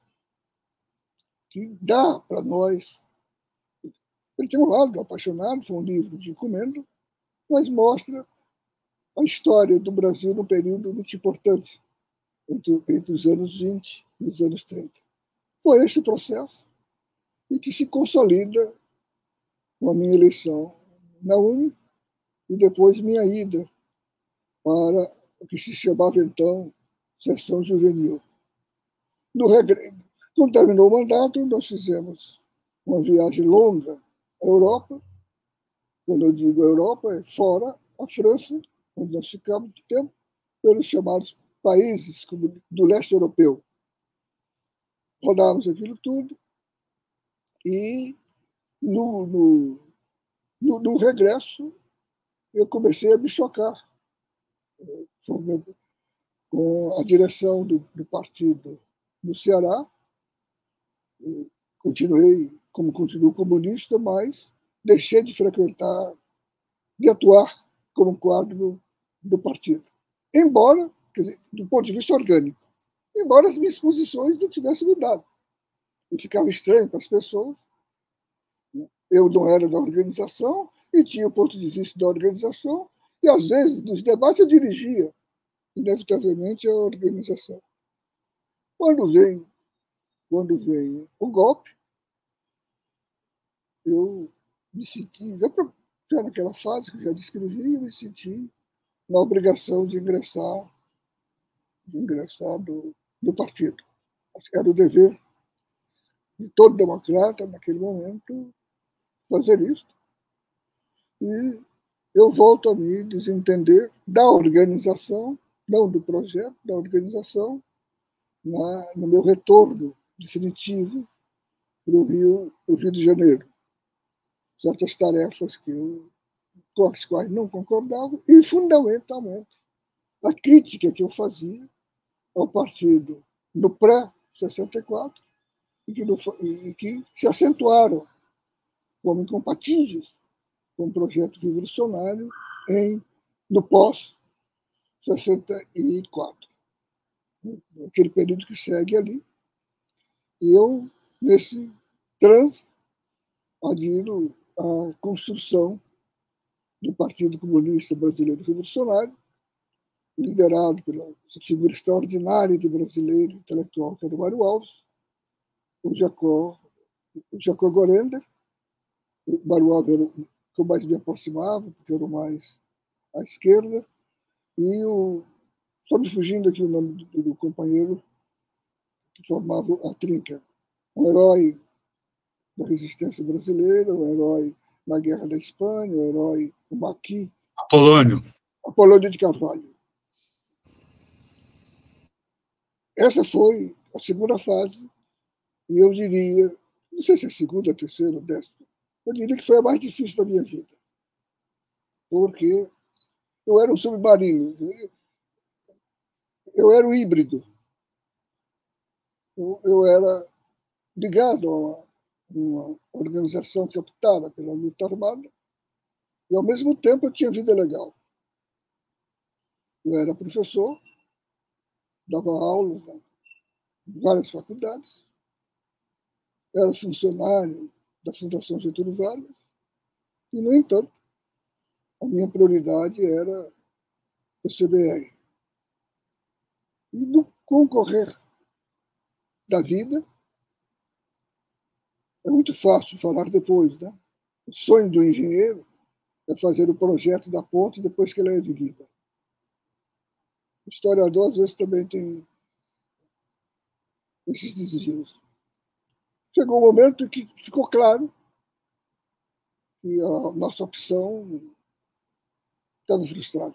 que dá para nós. Ele tem um lado apaixonado, foi um livro de encomenda, mas mostra a história do Brasil num período muito importante, entre, entre os anos vinte e os anos trinta. Foi este processo e que se consolida com a minha eleição na UNE e depois minha ida para o que se chamava então Sessão Juvenil. No regre... Quando terminou o mandato, nós fizemos uma viagem longa à Europa. Quando eu digo Europa, é fora a França, onde nós ficamos muito tempo, pelos chamados países do leste europeu. Rodávamos aquilo tudo e, no, no, no, no regresso, eu comecei a me chocar com a direção do, do partido no Ceará. Eu continuei como continuo comunista, mas deixei de frequentar, de atuar como quadro do partido. Embora, quer dizer, do ponto de vista orgânico, embora as minhas posições não tivessem mudado. E ficava estranho para as pessoas. Eu não era da organização e tinha o ponto de vista da organização, e às vezes, nos debates, eu dirigia, inevitavelmente, a organização. Quando vem, quando vem o golpe, eu me senti, já naquela fase que eu já descrevi, eu me senti na obrigação de ingressar, de ingressar do, do partido. Era o dever de todo democrata, naquele momento, fazer isso. E eu volto a me desentender da organização, não do projeto, da organização, na, no meu retorno definitivo para o Rio, pro Rio de Janeiro. Certas tarefas que eu, com as quais não concordava, e, fundamentalmente, a crítica que eu fazia ao partido no pré-sessenta e quatro, e que, no, e que se acentuaram como incompatíveis com o projeto revolucionário em, no pós-sessenta e quatro, aquele período que segue ali. E eu, nesse transe, adiro à construção do Partido Comunista Brasileiro Revolucionário, liderado pela figura extraordinária de brasileiro intelectual que era o Mário Alves, o Jacó, o Jacó Gorender. O Mário Alves era o que eu mais me aproximava, porque era o mais à esquerda, e o, só me fugindo aqui o nome do, do companheiro que formava a trinca, um herói da resistência brasileira, um herói na Guerra da Espanha, um herói, o Maquis. Apolônio. Apolônio de Carvalho. Essa foi a segunda fase, e eu diria, não sei se é a segunda, a terceira, a décima, eu diria que foi a mais difícil da minha vida. Porque eu era um submarino, eu era um híbrido. Eu, eu era ligado a uma organização que optava pela luta armada, e, ao mesmo tempo, eu tinha vida legal. Eu era professor, dava aulas em várias faculdades, era funcionário da Fundação Getúlio Vargas, e, no entanto, a minha prioridade era o C B R. E, no concorrer da vida, é muito fácil falar depois, né? O sonho do engenheiro é fazer o projeto da ponte depois que ela é erguida. O historiador, às vezes, também tem esses desvios. Chegou um momento que ficou claro que a nossa opção estava frustrada.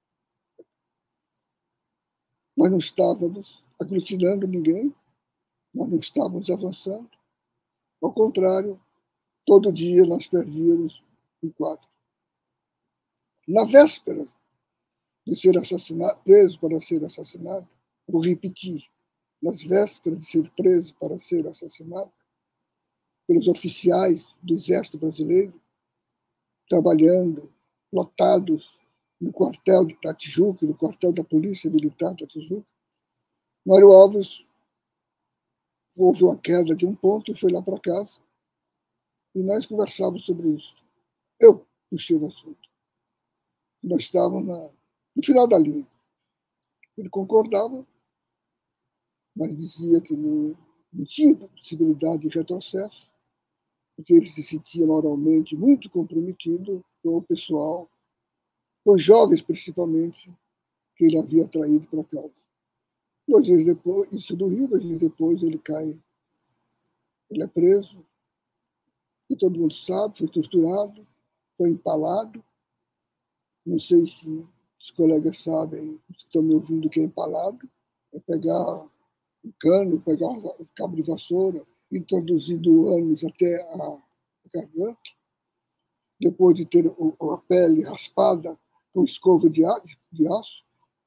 Nós não estávamos aglutinando ninguém, nós não estávamos avançando. Ao contrário, todo dia nós perdíamos um quadro. Na véspera de ser assassinado, preso para ser assassinado, vou repetir, nas vésperas de ser preso para ser assassinado, pelos oficiais do Exército Brasileiro, trabalhando, lotados no quartel da Tijuca, no quartel da Polícia Militar da Tijuca, Mário Alves houve uma queda de um ponto e foi lá para casa, e nós conversávamos sobre isso. Eu puxei o assunto. Nós estávamos na, no final da linha. Ele concordava, mas dizia que não, não tinha possibilidade de retrocesso, porque ele se sentia moralmente muito comprometido com o pessoal, com os jovens principalmente, que ele havia atraído para a causa. Dois dias depois, isso do Rio, dois dias depois ele cai, ele é preso, e todo mundo sabe, foi torturado, foi empalado. Não sei se os colegas sabem, os que estão me ouvindo, que é empalado, é pegar um cano, pegar um cabo de vassoura, introduzindo anos até a garganta, depois de ter a pele raspada com escova de aço.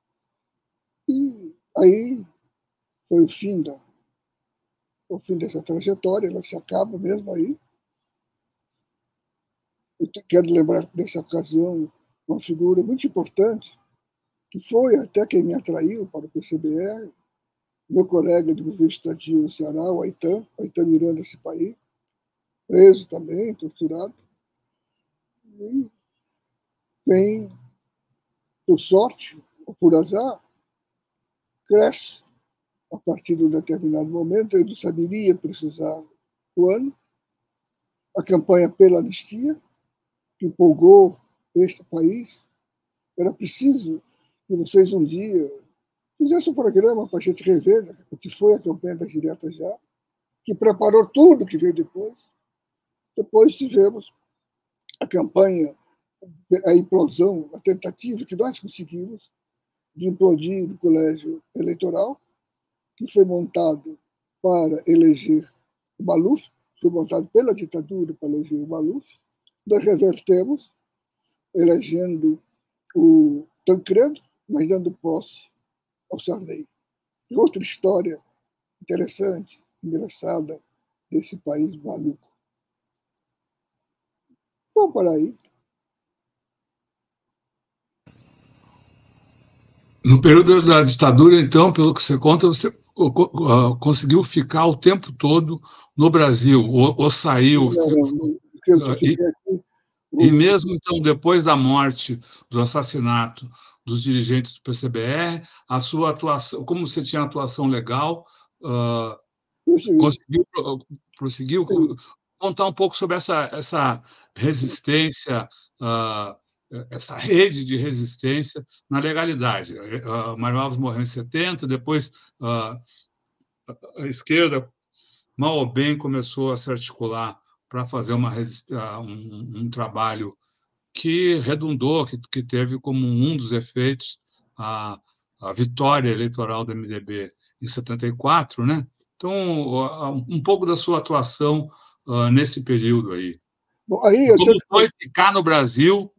E aí foi o fim, da, o fim dessa trajetória, ela se acaba mesmo aí. Eu quero lembrar dessa ocasião uma figura muito importante, que foi até quem me atraiu para o P C B R, meu colega de governo estadio no Ceará, o Aitan, o Aitan Miranda Cipaí, preso também, torturado. E vem, por sorte ou por azar, cresce a partir de um determinado momento, ele não saberia precisar do ano, a campanha pela anistia, que empolgou este país. Era preciso que vocês um dia fizessem um programa para a gente rever, né, o que foi a campanha das diretas já, que preparou tudo que veio depois. Depois tivemos a campanha, a implosão, a tentativa que nós conseguimos de implodir o colégio eleitoral, que foi montado para eleger o Maluf, foi montado pela ditadura para eleger o Maluf. Nós revertemos, elegendo o Tancredo, mas dando posse ao Sarney. E outra história interessante, engraçada, desse país maluco. Vamos para aí. No período da ditadura, então, pelo que você conta, você conseguiu ficar o tempo todo no Brasil, ou, ou saiu? Não, porque eu fiquei aqui. E mesmo, então, depois da morte, do assassinato dos dirigentes do P C B R, a sua atuação, como você tinha atuação legal, uh, conseguiu, prosseguiu contar um pouco sobre essa, essa resistência, uh, essa rede de resistência na legalidade. Uh, Mário Alves morreu em setenta, depois uh, a esquerda, mal ou bem, começou a se articular para fazer uma, um, um trabalho que redundou, que, que teve como um dos efeitos a, a vitória eleitoral do M D B em setenta e quatro, né? Então, um pouco da sua atuação uh, nesse período aí. Bom, aí eu como tenho... foi ficar no Brasil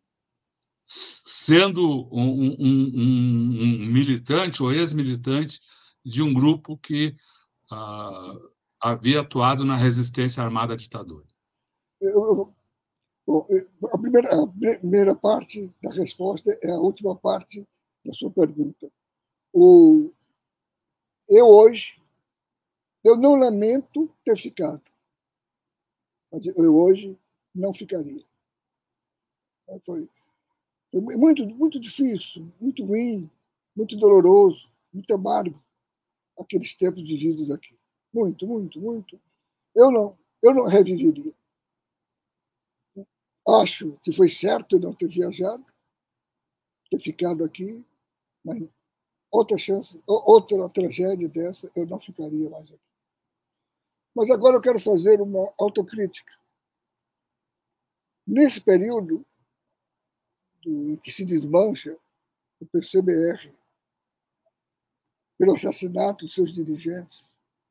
sendo um, um, um, um militante ou ex-militante de um grupo que uh, havia atuado na resistência armada à ditadura? Eu, Bom, a primeira, a primeira parte da resposta é a última parte da sua pergunta. O, eu hoje, eu não lamento ter ficado, mas eu hoje não ficaria. Foi, foi muito, muito difícil, muito ruim, muito doloroso, muito amargo aqueles tempos vividos aqui. Muito, muito, muito. Eu não, eu não reviveria. Acho que foi certo eu não ter viajado, ter ficado aqui, mas outra chance, outra tragédia dessa, eu não ficaria mais aqui. Mas agora eu quero fazer uma autocrítica. Nesse período do, em que se desmancha o P C B R pelo assassinato de seus dirigentes,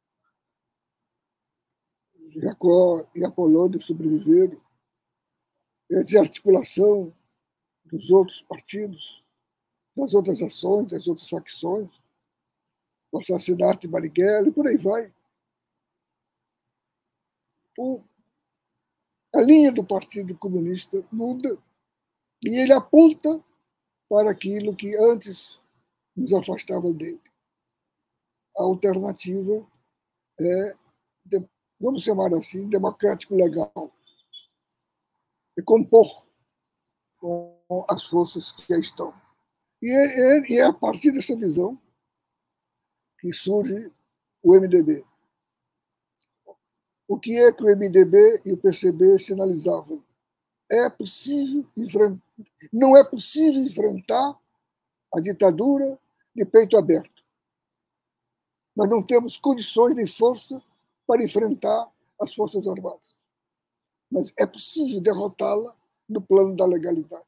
Jacó e Apolônio sobreviveram, e a desarticulação dos outros partidos, das outras ações, das outras facções, o assassinato de Marighella e por aí vai. O, a linha do Partido Comunista muda e ele aponta para aquilo que antes nos afastava dele. A alternativa é, vamos chamar assim, democrático legal. É compor com as forças que aí estão. E é, é a partir dessa visão que surge o M D B. O que é que o M D B e o P C B sinalizavam? É possível enfrentar, não é possível enfrentar a ditadura de peito aberto. Nós não temos condições nem força para enfrentar as Forças Armadas. Mas é possível derrotá-la no plano da legalidade.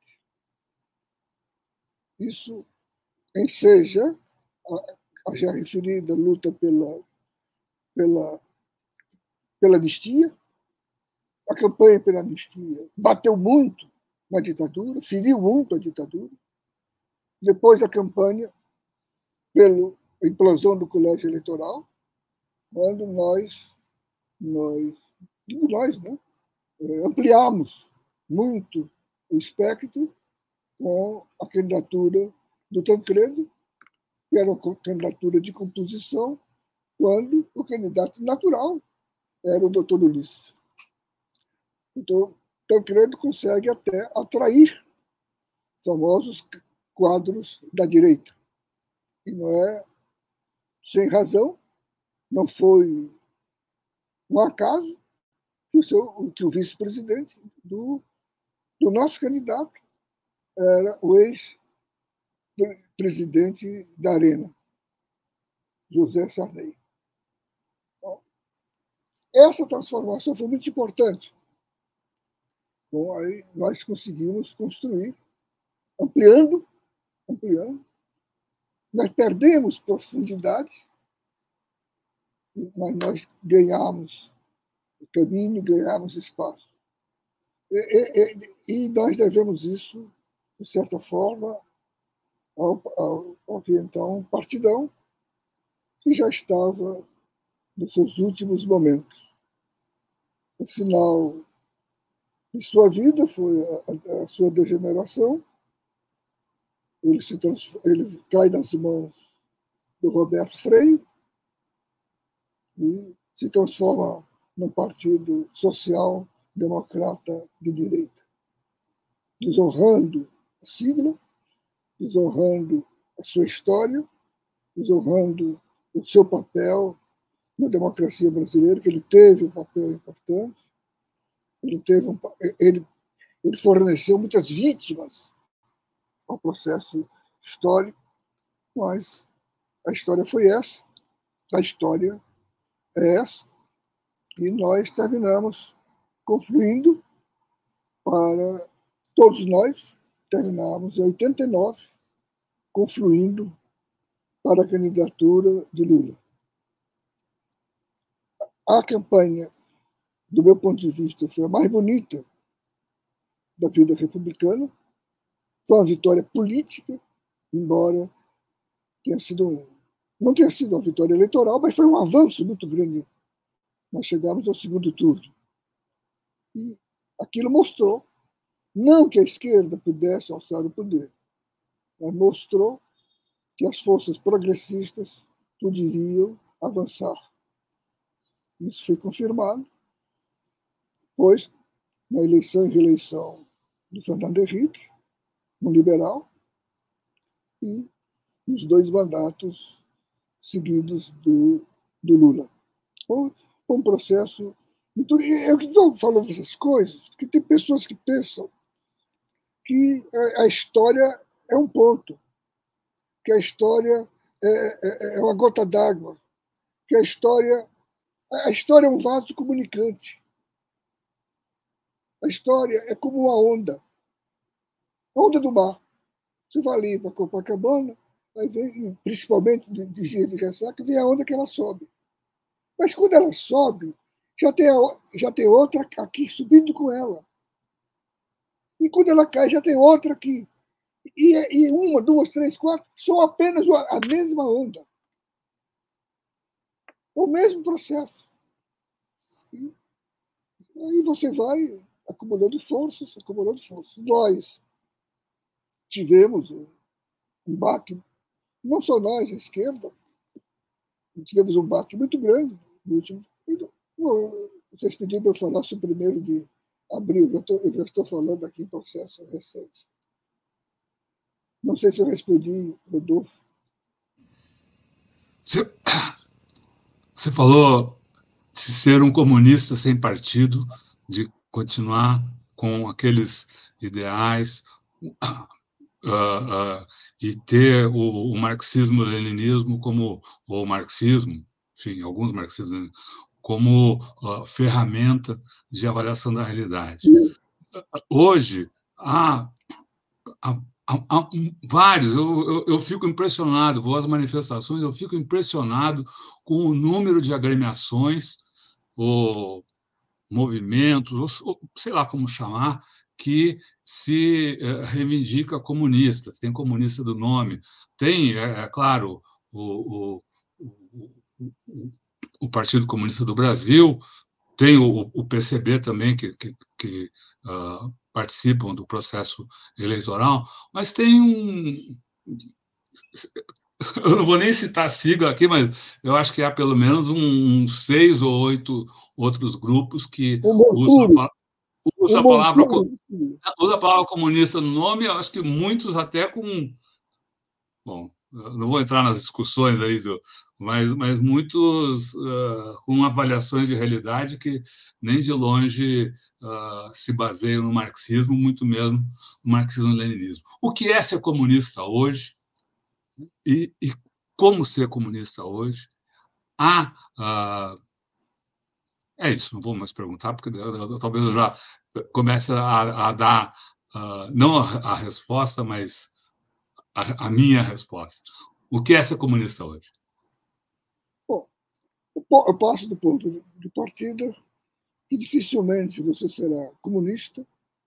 Isso enseja a, a já referida luta pela, pela, pela anistia. A campanha pela anistia bateu muito na ditadura, feriu muito a ditadura. Depois a campanha pela implosão do colégio eleitoral, quando nós, nós, digo nós, né, ampliamos muito o espectro com a candidatura do Tancredo, que era uma candidatura de composição, quando o candidato natural era o doutor Ulisses. Então, Tancredo consegue até atrair famosos quadros da direita. E não é sem razão, não foi um acaso que o, seu, que o vice-presidente do, do nosso candidato era o ex-presidente da Arena, José Sarney. Então, essa transformação foi muito importante. Bom, aí nós conseguimos construir, ampliando, ampliando. Nós perdemos profundidade, mas nós ganhamos o caminho, ganhamos espaço. E, e, e nós devemos isso, de certa forma, ao, ao, ao então partidão, que já estava nos seus últimos momentos. O final de sua vida foi a, a sua degeneração. Ele, se ele cai nas mãos do Roberto Freire e se transforma num partido social democrata de direita, desonrando a sigla, desonrando a sua história, desonrando o seu papel na democracia brasileira, que ele teve um papel importante, ele, teve um, ele, ele forneceu muitas vítimas ao processo histórico, mas a história foi essa, a história é essa, e nós terminamos confluindo para todos nós, terminamos em oitenta e nove, confluindo para a candidatura de Lula. A campanha, do meu ponto de vista, foi a mais bonita da vida republicana, foi uma vitória política, embora tenha sido, não tenha sido uma vitória eleitoral, mas foi um avanço muito grande. Nós chegamos ao segundo turno. E aquilo mostrou, não que a esquerda pudesse alçar o poder, mas mostrou que as forças progressistas poderiam avançar. Isso foi confirmado, pois, na eleição e reeleição do Fernando Henrique, um liberal, e nos dois mandatos seguidos do, do Lula. Foi um processo... Muito, eu estou falando essas coisas, porque tem pessoas que pensam que a história é um ponto, que a história é, é, é uma gota d'água, que a história, a história é um vaso comunicante. A história é como uma onda, a onda do mar. Você vai ali para Copacabana, aí vem, principalmente de, de dia de ressaca, vem a onda que ela sobe. Mas quando ela sobe, já tem, a, já tem outra aqui subindo com ela. E quando ela cai, já tem outra aqui. E, e uma, duas, três, quatro, são apenas a mesma onda. O mesmo processo. E aí você vai acumulando forças, acumulando forças. Nós tivemos um baque, não só nós, a esquerda, tivemos um baque muito grande no último. Vocês pediram para eu falar sobre o primeiro de abril, eu, tô, eu já estou falando aqui em processo recente. Não sei se eu respondi, Rodolfo. Você, você falou de ser um comunista sem partido, de continuar com aqueles ideais uh, uh, e ter o, o marxismo-leninismo como o marxismo, enfim, alguns marxismos como uh, ferramenta de avaliação da realidade. Sim. Hoje há, há, há, há vários, eu, eu, eu fico impressionado, vou às manifestações, eu fico impressionado com o número de agremiações ou movimentos, ou, sei lá como chamar, que se eh, reivindica comunista. Tem comunista do nome, tem, é, é claro, o, o, o, o Partido Comunista do Brasil, tem o, o P C B também, que, que, que uh, participam do processo eleitoral, mas tem um... Eu não vou nem citar a sigla aqui, mas eu acho que há pelo menos uns um, seis ou oito outros grupos que usam a, usam a palavra usa a palavra comunista no nome. Eu acho que muitos até com... Bom, não vou entrar nas discussões aí, do, mas, mas muitos uh, com avaliações de realidade que nem de longe uh, se baseiam no marxismo, muito mesmo no marxismo-leninismo. O que é ser comunista hoje? E, e como ser comunista hoje? Ah, uh, é isso, não vou mais perguntar, porque eu, eu, talvez eu já comece a, a dar, uh, não a, a resposta, mas a, a minha resposta. O que é ser comunista hoje? Bom, eu passo do ponto de partida que dificilmente você será comunista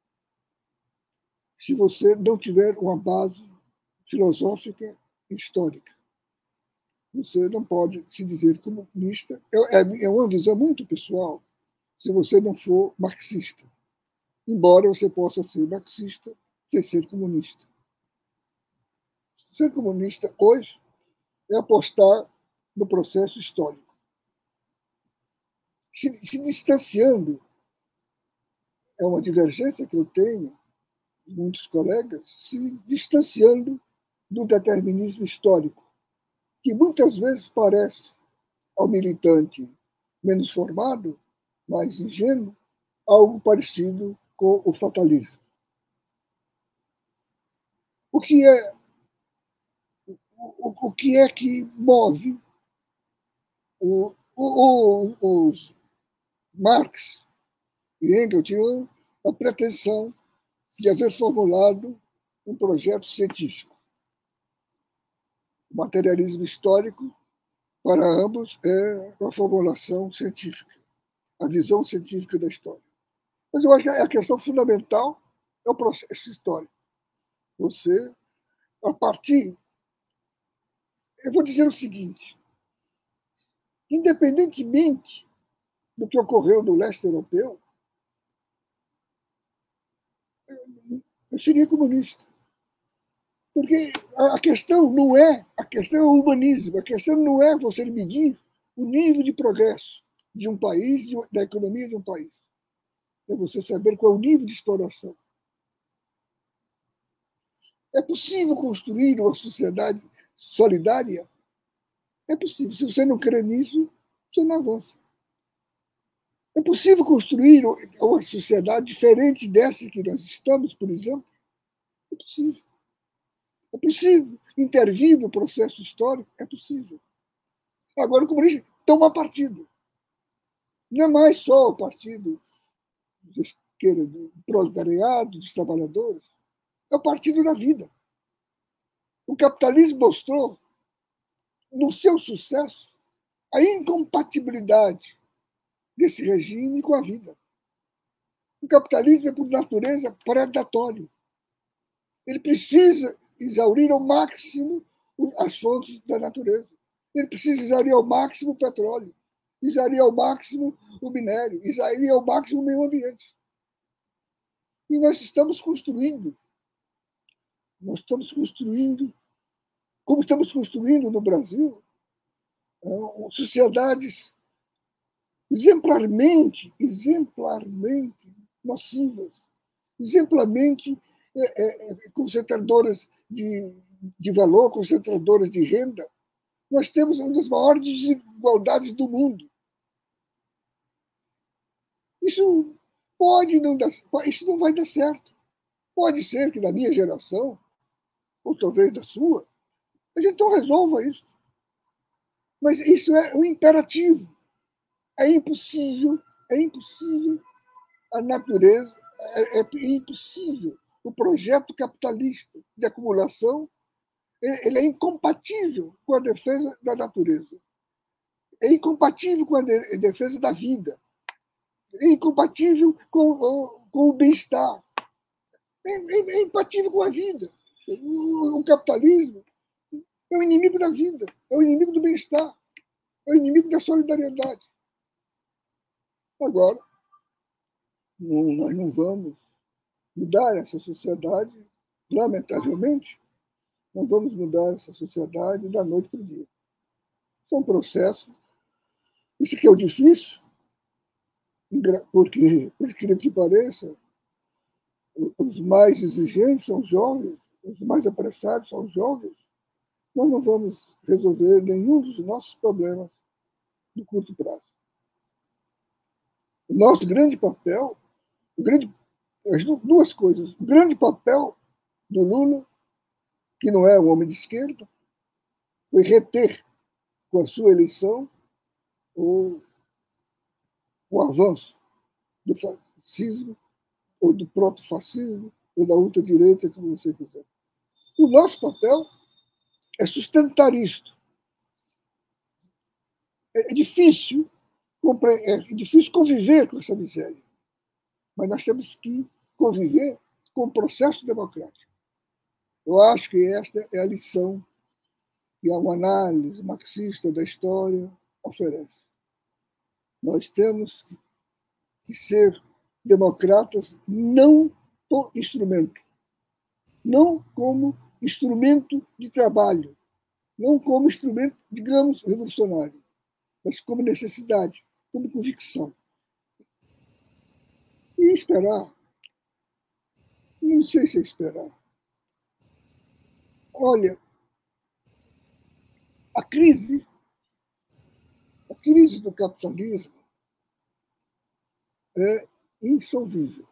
se você não tiver uma base filosófica e histórica. Você não pode se dizer comunista. É uma visão muito pessoal se você não for marxista. Embora você possa ser marxista sem ser comunista. Ser comunista hoje é apostar no processo histórico. Se, se distanciando é uma divergência que eu tenho, muitos colegas, se distanciando do determinismo histórico, que muitas vezes parece ao militante menos formado, mais ingênuo, algo parecido com o fatalismo. O que é, o, o que, é que move o, o, o, os Marx e Engels tinham a pretensão de haver formulado um projeto científico. O materialismo histórico, para ambos, é uma formulação científica, a visão científica da história. Mas eu acho que a questão fundamental é o processo histórico. Você, a partir... Eu vou dizer o seguinte, independentemente do que ocorreu no leste europeu, eu seria comunista. Porque a questão não é, a questão é o humanismo, a questão não é você medir o nível de progresso de um país, da economia de um país. É você saber qual é o nível de exploração. É possível construir uma sociedade solidária? É possível. Se você não crê nisso, você não avança. É possível construir uma sociedade diferente dessa que nós estamos, por exemplo? É possível. É possível intervir no processo histórico? É possível. Agora, o comunismo toma partido. Não é mais só o partido do proletariado, dos trabalhadores. É o partido da vida. O capitalismo mostrou, no seu sucesso, a incompatibilidade desse regime com a vida. O capitalismo é, por natureza, predatório. Ele precisa exaurir ao máximo as fontes da natureza. Ele precisa exaurir ao máximo o petróleo, exaurir ao máximo o minério, exaurir ao máximo o meio ambiente. E nós estamos construindo, nós estamos construindo, como estamos construindo no Brasil, sociedades exemplarmente, exemplarmente nocivas, exemplarmente é, é, concentradoras de, de valor, concentradoras de renda. Nós temos uma das maiores desigualdades do mundo. Isso pode não dar, isso não vai dar certo. Pode ser que na minha geração, ou talvez da sua, a gente não resolva isso. Mas isso é um imperativo. É impossível, é impossível a natureza, é, é impossível o projeto capitalista de acumulação, ele é incompatível com a defesa da natureza. É incompatível com a defesa da vida. É incompatível com, com o bem-estar. É, é, é incompatível com a vida. O, o capitalismo é o inimigo da vida, é o inimigo do bem-estar, é o inimigo da solidariedade. Agora, não, nós não vamos mudar essa sociedade, lamentavelmente, não vamos mudar essa sociedade da noite para o dia. Isso é um processo. Isso que é o difícil, porque, por incrível que pareça, os mais exigentes são jovens, os mais apressados são jovens. Nós não vamos resolver nenhum dos nossos problemas de curto prazo. O nosso grande papel, o grande, as duas coisas, o grande papel do Lula, que não é um homem de esquerda, foi reter com a sua eleição o, o avanço do fascismo, ou do proto-fascismo, ou da ultradireita, como você quiser. O nosso papel é sustentar isto. É difícil, é difícil conviver com essa miséria, mas nós temos que conviver com o processo democrático. Eu acho que esta é a lição que a análise marxista da história oferece. Nós temos que ser democratas não por instrumento, não como instrumento de trabalho, não como instrumento, digamos, revolucionário, mas como necessidade, como convicção. E esperar? Não sei se é esperar. Olha, a crise, a crise do capitalismo é insolvível.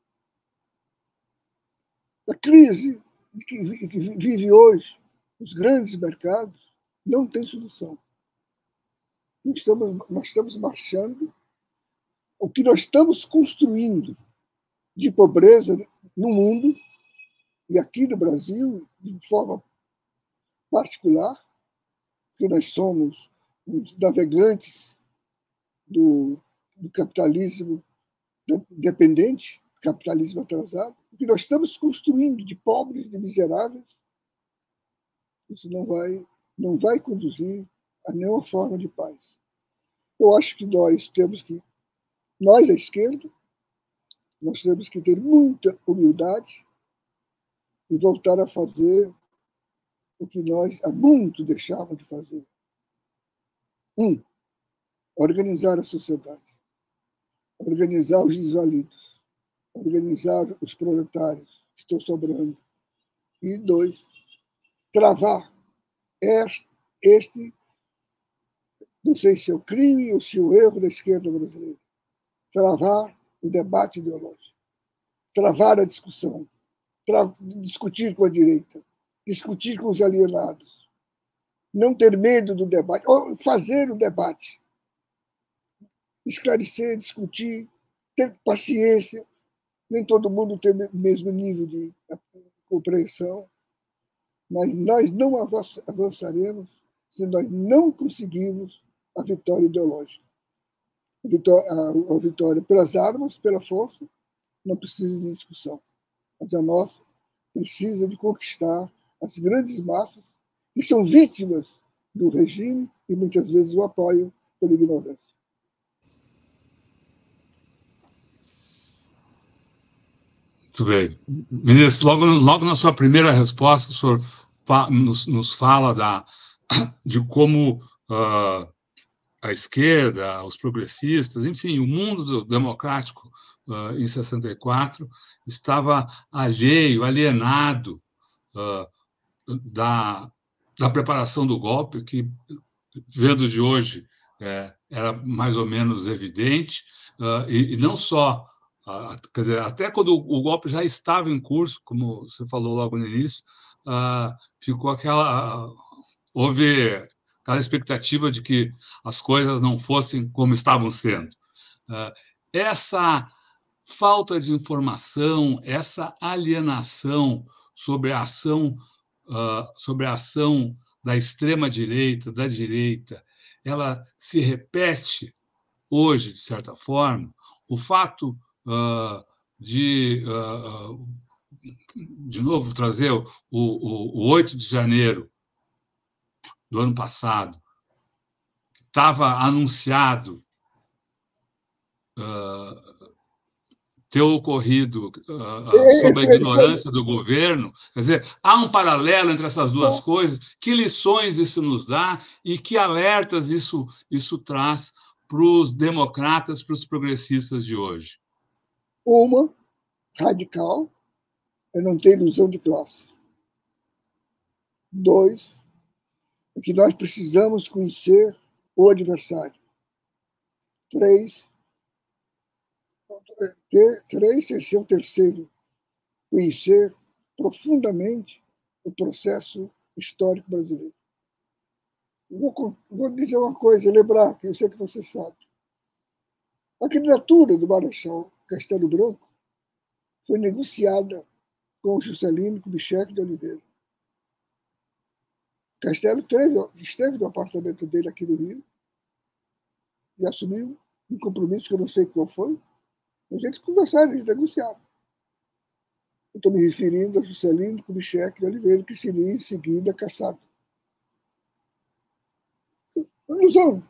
A crise que, que vive hoje os grandes mercados não tem solução. Nós estamos, nós estamos marchando. O que nós estamos construindo de pobreza no mundo, e aqui no Brasil, de forma particular, que nós somos os navegantes do, do capitalismo dependente, capitalismo atrasado, o que nós estamos construindo de pobres, de miseráveis, isso não vai, não vai conduzir a nenhuma forma de paz. Eu acho que nós temos que, nós da esquerda, nós temos que ter muita humildade e voltar a fazer o que nós há muito deixávamos de fazer. Um, organizar a sociedade, organizar os desvalidos, organizar os proletários que estão sobrando. E dois, travar este, este, não sei se é o crime ou se é o erro da esquerda brasileira, travar o debate ideológico, travar a discussão, tra- discutir com a direita, discutir com os alienados, não ter medo do debate, ou fazer o debate, esclarecer, discutir, ter paciência. Nem todo mundo tem o mesmo nível de compreensão, mas nós não avançaremos se nós não conseguirmos a vitória ideológica. A vitória, a, a vitória pelas armas, pela força, não precisa de discussão. Mas a nossa precisa de conquistar as grandes massas que são vítimas do regime e muitas vezes o apoiam pela ignorância. Muito bem. Ministro, logo, logo na sua primeira resposta, o senhor fa nos, nos fala da, de como uh, a esquerda, os progressistas, enfim, o mundo democrático uh, em sessenta e quatro estava alheio, alienado uh, da, da preparação do golpe, que, vendo de hoje, é, era mais ou menos evidente, uh, e, e não só. Uh, quer dizer, até quando o, o golpe já estava em curso, como você falou logo no início, uh, ficou aquela. Uh, houve aquela expectativa de que as coisas não fossem como estavam sendo. Uh, essa falta de informação, essa alienação sobre a ação, uh, sobre a ação da extrema-direita, da direita, ela se repete hoje, de certa forma. O fato uh, de, uh, de novo, trazer o, o, o oito de janeiro do ano passado, que estava anunciado uh, ter ocorrido uh, sob a ignorância do governo. Quer dizer, há um paralelo entre essas duas coisas. Que lições isso nos dá e que alertas isso, isso traz para os democratas, para os progressistas de hoje? Uma, radical, é não ter ilusão de classe. Dois, é que nós precisamos conhecer o adversário. Três, ter, três esse é o terceiro, conhecer profundamente o processo histórico brasileiro. Vou, vou dizer uma coisa, lembrar, que eu sei que você sabe. A candidatura do Marechal Castelo Branco foi negociada com o Juscelino Kubitschek de Oliveira. Castelo teve, esteve no apartamento dele aqui no Rio e assumiu um compromisso que eu não sei qual foi, mas eles conversaram, eles negociaram. Eu estou me referindo a Juscelino Kubitschek de Oliveira, que seria em seguida caçado. Ilusão.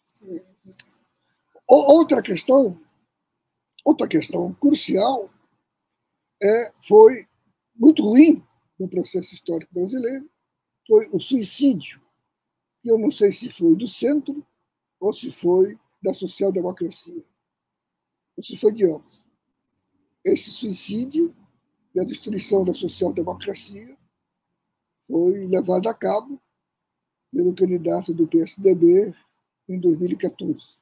Outra questão, outra questão crucial é, foi muito ruim no processo histórico brasileiro, foi o suicídio, que eu não sei se foi do centro ou se foi da social-democracia, ou se foi de ambos. esse suicídio e a destruição da social-democracia foi levado a cabo pelo candidato do P S D B em dois mil e quatorze.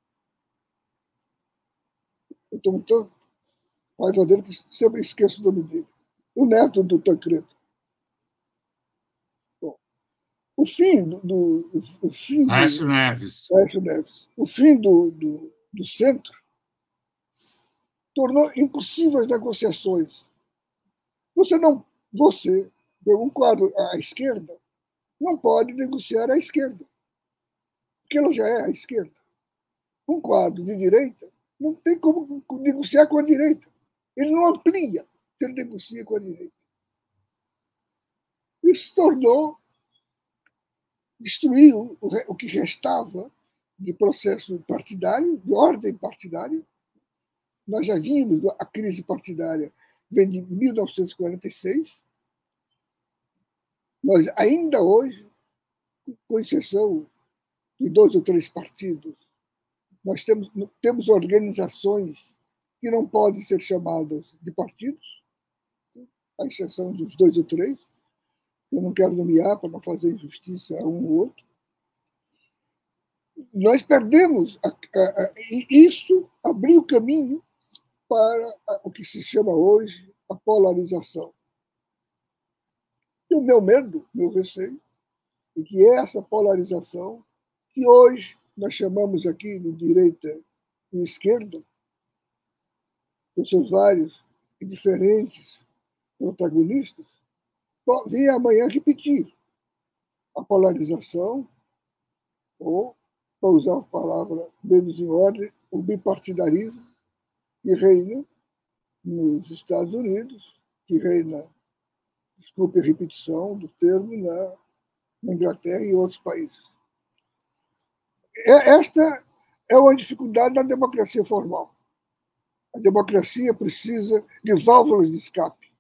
Eu estou muito raiva dele, que sempre esqueço o nome dele. O neto do Tancredo. Bom, o fim do... do o fim do Aécio Neves. Aécio Neves. O fim do, do, do centro tornou impossíveis negociações. Você não... Você, um quadro à esquerda, não pode negociar à esquerda, porque ela já é à esquerda. Um quadro de direita não tem como negociar com a direita. Ele não amplia se ele negocia com a direita. Isso se tornou, destruiu o que restava de processo partidário, de ordem partidária. Nós já vimos a crise partidária vem de mil novecentos e quarenta e seis. Nós, ainda hoje, com exceção de dois ou três partidos, nós temos, temos organizações que não podem ser chamadas de partidos, à exceção dos dois ou três. Eu não quero nomear para não fazer injustiça a um ou outro. Nós perdemos, a, a, a, e isso abriu caminho para a, o que se chama hoje a polarização. E o meu medo, meu receio, é que essa polarização, que hoje nós chamamos aqui de direita e esquerda, com seus vários e diferentes protagonistas, venha amanhã repetir a polarização, ou, para usar a palavra menos em ordem, o bipartidarismo que reina nos Estados Unidos, que reina, desculpe a repetição do termo, na, na Inglaterra e outros países. Esta é uma dificuldade da democracia formal. A democracia precisa de válvulas de escape.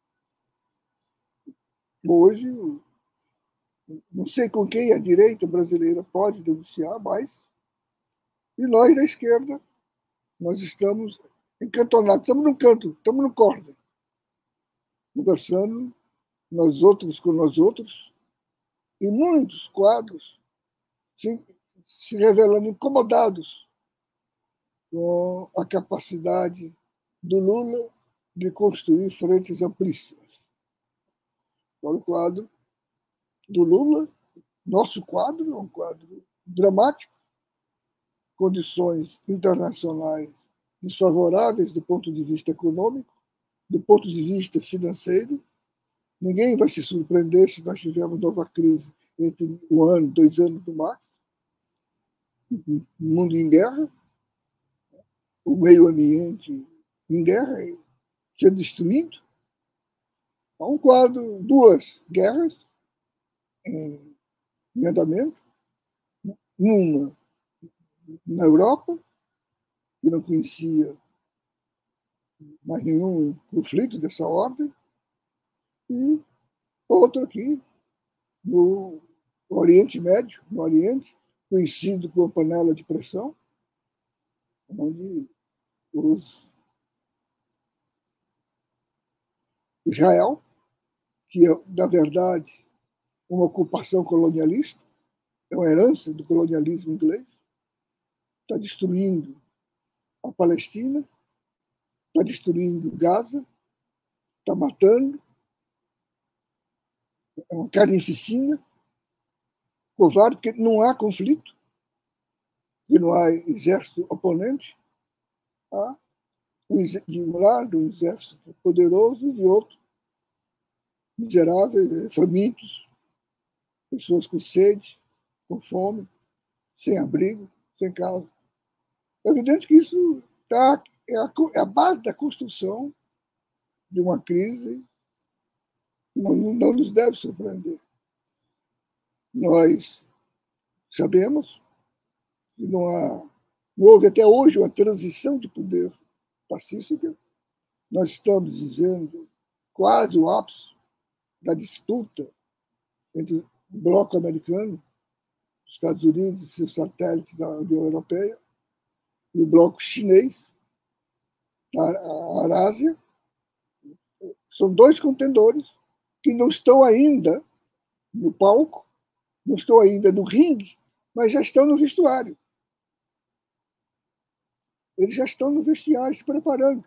Hoje, não sei com quem a direita brasileira pode negociar mais, e nós, da esquerda, nós estamos encantonados, estamos no canto, estamos no corner, conversando nós outros com nós outros, e muitos quadros se, se revelando incomodados com a capacidade do Lula de construir frentes amplíssimas. Então, o quadro do Lula, nosso quadro, é um quadro dramático, condições internacionais desfavoráveis do ponto de vista econômico, do ponto de vista financeiro. Ninguém vai se surpreender se nós tivermos nova crise entre um ano, dois anos no máximo. O mundo em guerra, o meio ambiente em guerra, sendo destruído. Há um quadro, duas guerras em, em andamento, uma na Europa, que não conhecia mais nenhum conflito dessa ordem, e outra aqui no Oriente Médio, no Oriente, conhecido como panela de pressão, onde os Israel, que é, na verdade, uma ocupação colonialista, é uma herança do colonialismo inglês, está destruindo a Palestina, está destruindo Gaza, está matando, é uma carnificina, covarde, porque não há conflito, porque não há exército oponente, há de um lado um exército poderoso e de outro miseráveis, famintos, pessoas com sede, com fome, sem abrigo, sem casa. É evidente que isso tá, é, a, é a base da construção de uma crise que não, não nos deve surpreender. Nós sabemos que não, há, não houve até hoje uma transição de poder pacífica. Nós estamos vivendo quase o ápice da disputa entre o bloco americano, Estados Unidos e seus satélites da União Europeia, e o bloco chinês, a Arásia. São dois contendores que não estão ainda no palco, não estão ainda no ringue, mas já estão no vestuário. Eles já estão no vestiário se preparando.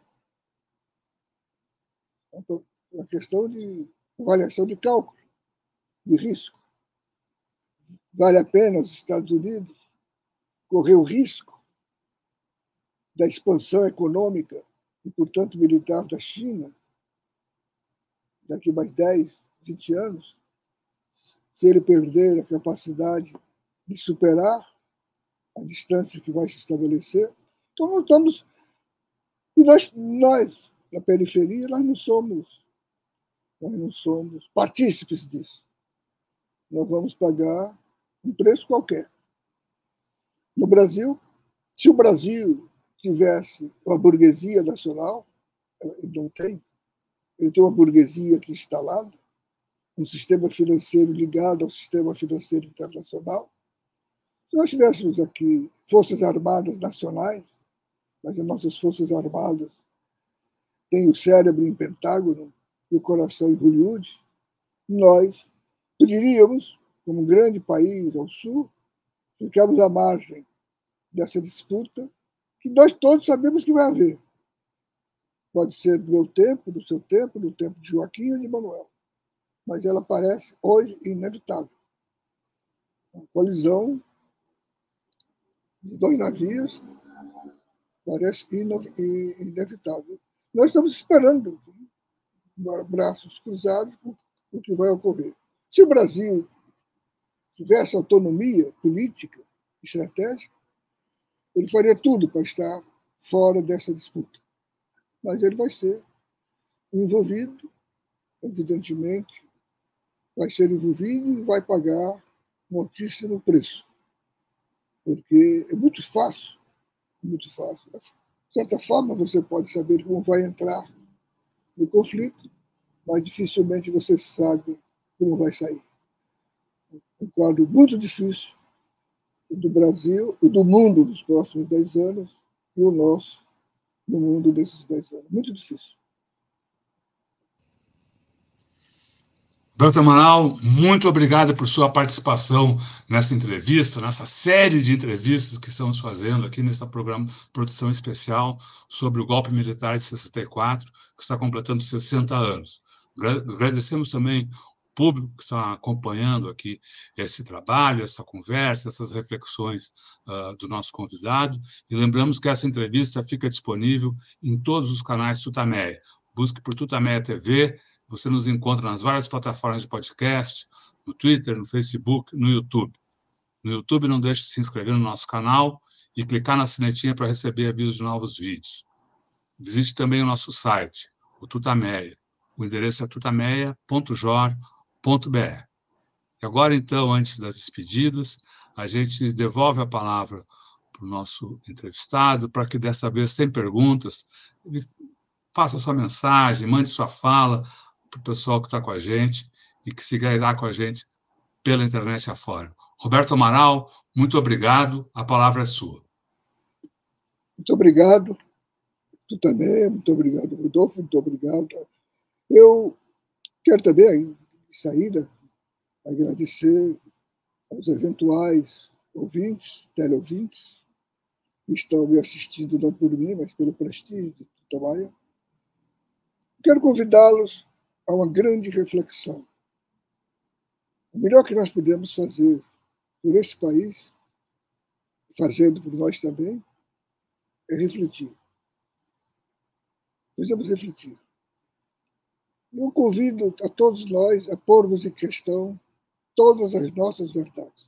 Então, é uma questão de avaliação de cálculo, de risco. Vale a pena os Estados Unidos correr o risco da expansão econômica e, portanto, militar da China daqui a mais dez, vinte anos, se ele perder a capacidade de superar a distância que vai se estabelecer? Então, nós estamos... E nós, nós na periferia, nós não somos, nós não somos partícipes disso. Nós vamos pagar um preço qualquer. No Brasil, se o Brasil tivesse uma burguesia nacional, ele não tem, ele tem uma burguesia aqui instalada, um sistema financeiro ligado ao sistema financeiro internacional. Se nós tivéssemos aqui forças armadas nacionais, mas as nossas forças armadas têm o cérebro em Pentágono e o coração em Hollywood, nós poderíamos, como um grande país ao sul, ficarmos à margem dessa disputa que nós todos sabemos que vai haver. Pode ser do meu tempo, do seu tempo, do tempo de Joaquim ou de Manuel. Mas ela parece, hoje, inevitável. Uma colisão de dois navios parece inevitável. Nós estamos esperando, braços cruzados, o que vai ocorrer. Se o Brasil tivesse autonomia política, estratégica, ele faria tudo para estar fora dessa disputa. Mas ele vai ser envolvido, evidentemente, vai ser envolvido e vai pagar um altíssimo preço. Porque é muito fácil, muito fácil. De certa forma, você pode saber como vai entrar no conflito, mas dificilmente você sabe como vai sair. Um quadro muito difícil do Brasil, do mundo dos próximos dez anos e o nosso no mundo desses dez anos. Muito difícil. Roberto Amaral, muito obrigado por sua participação nessa entrevista, nessa série de entrevistas que estamos fazendo aqui nessa programa, produção especial sobre o golpe militar de sessenta e quatro, que está completando sessenta anos. Agradecemos também o público que está acompanhando aqui esse trabalho, essa conversa, essas reflexões uh, do nosso convidado, e lembramos que essa entrevista fica disponível em todos os canais Tutameia. Busque por Tutameia T V. Você nos encontra nas várias plataformas de podcast, no Twitter, no Facebook, no YouTube. No YouTube, não deixe de se inscrever no nosso canal e clicar na sinetinha para receber avisos de novos vídeos. Visite também o nosso site, o Tutameia. O endereço é tutameia ponto jor ponto br. E agora, então, antes das despedidas, a gente devolve a palavra para o nosso entrevistado, para que dessa vez, sem perguntas, ele faça sua mensagem, mande sua fala para o pessoal que está com a gente e que seguirá com a gente pela internet afora. Roberto Amaral, muito obrigado, a palavra é sua. Muito obrigado, tu também, muito obrigado, Rodolfo, muito obrigado. Eu quero também, em saída, agradecer aos eventuais ouvintes, teleouvintes, que estão me assistindo não por mim, mas pelo prestígio de Tutameia. Quero convidá-los a uma grande reflexão. O melhor que nós podemos fazer por este país, fazendo por nós também, é refletir. Precisamos refletir. Eu convido a todos nós a pormos em questão todas as nossas verdades.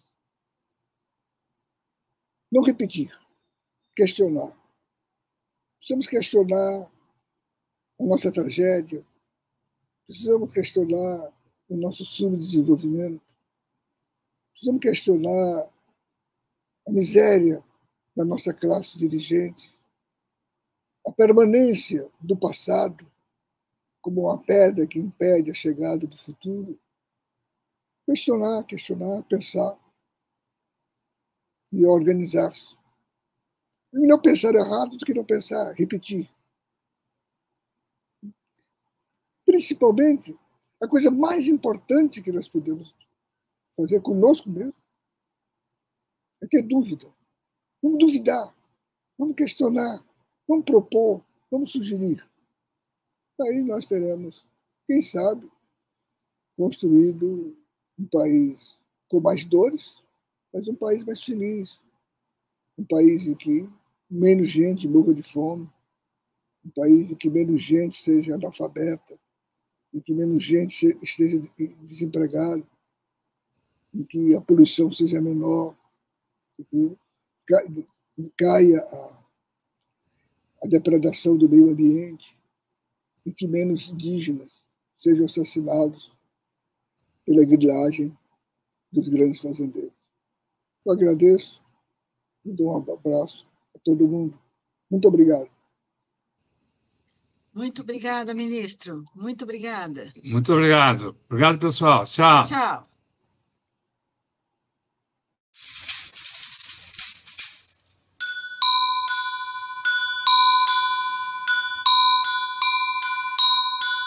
Não repetir, questionar. Precisamos questionar a nossa tragédia, precisamos questionar o nosso subdesenvolvimento, precisamos questionar a miséria da nossa classe dirigente, a permanência do passado como uma pedra que impede a chegada do futuro. Questionar, questionar, pensar e organizar-se. É melhor pensar errado do que não pensar, repetir. principalmente, a coisa mais importante que nós podemos fazer conosco mesmo é ter dúvida. Vamos duvidar, vamos questionar, vamos propor, vamos sugerir. Aí nós teremos, quem sabe, construído um país com mais dores, mas um país mais feliz, um país em que menos gente morra de fome, um país em que menos gente seja analfabeta, em que menos gente esteja desempregada, em que a poluição seja menor, em que caia a, a depredação do meio ambiente, em que menos indígenas sejam assassinados pela grilagem dos grandes fazendeiros. Eu agradeço e dou um abraço a todo mundo. Muito obrigado. Muito obrigada, ministro. Muito obrigada. Muito obrigado. Obrigado, pessoal. Tchau. Tchau.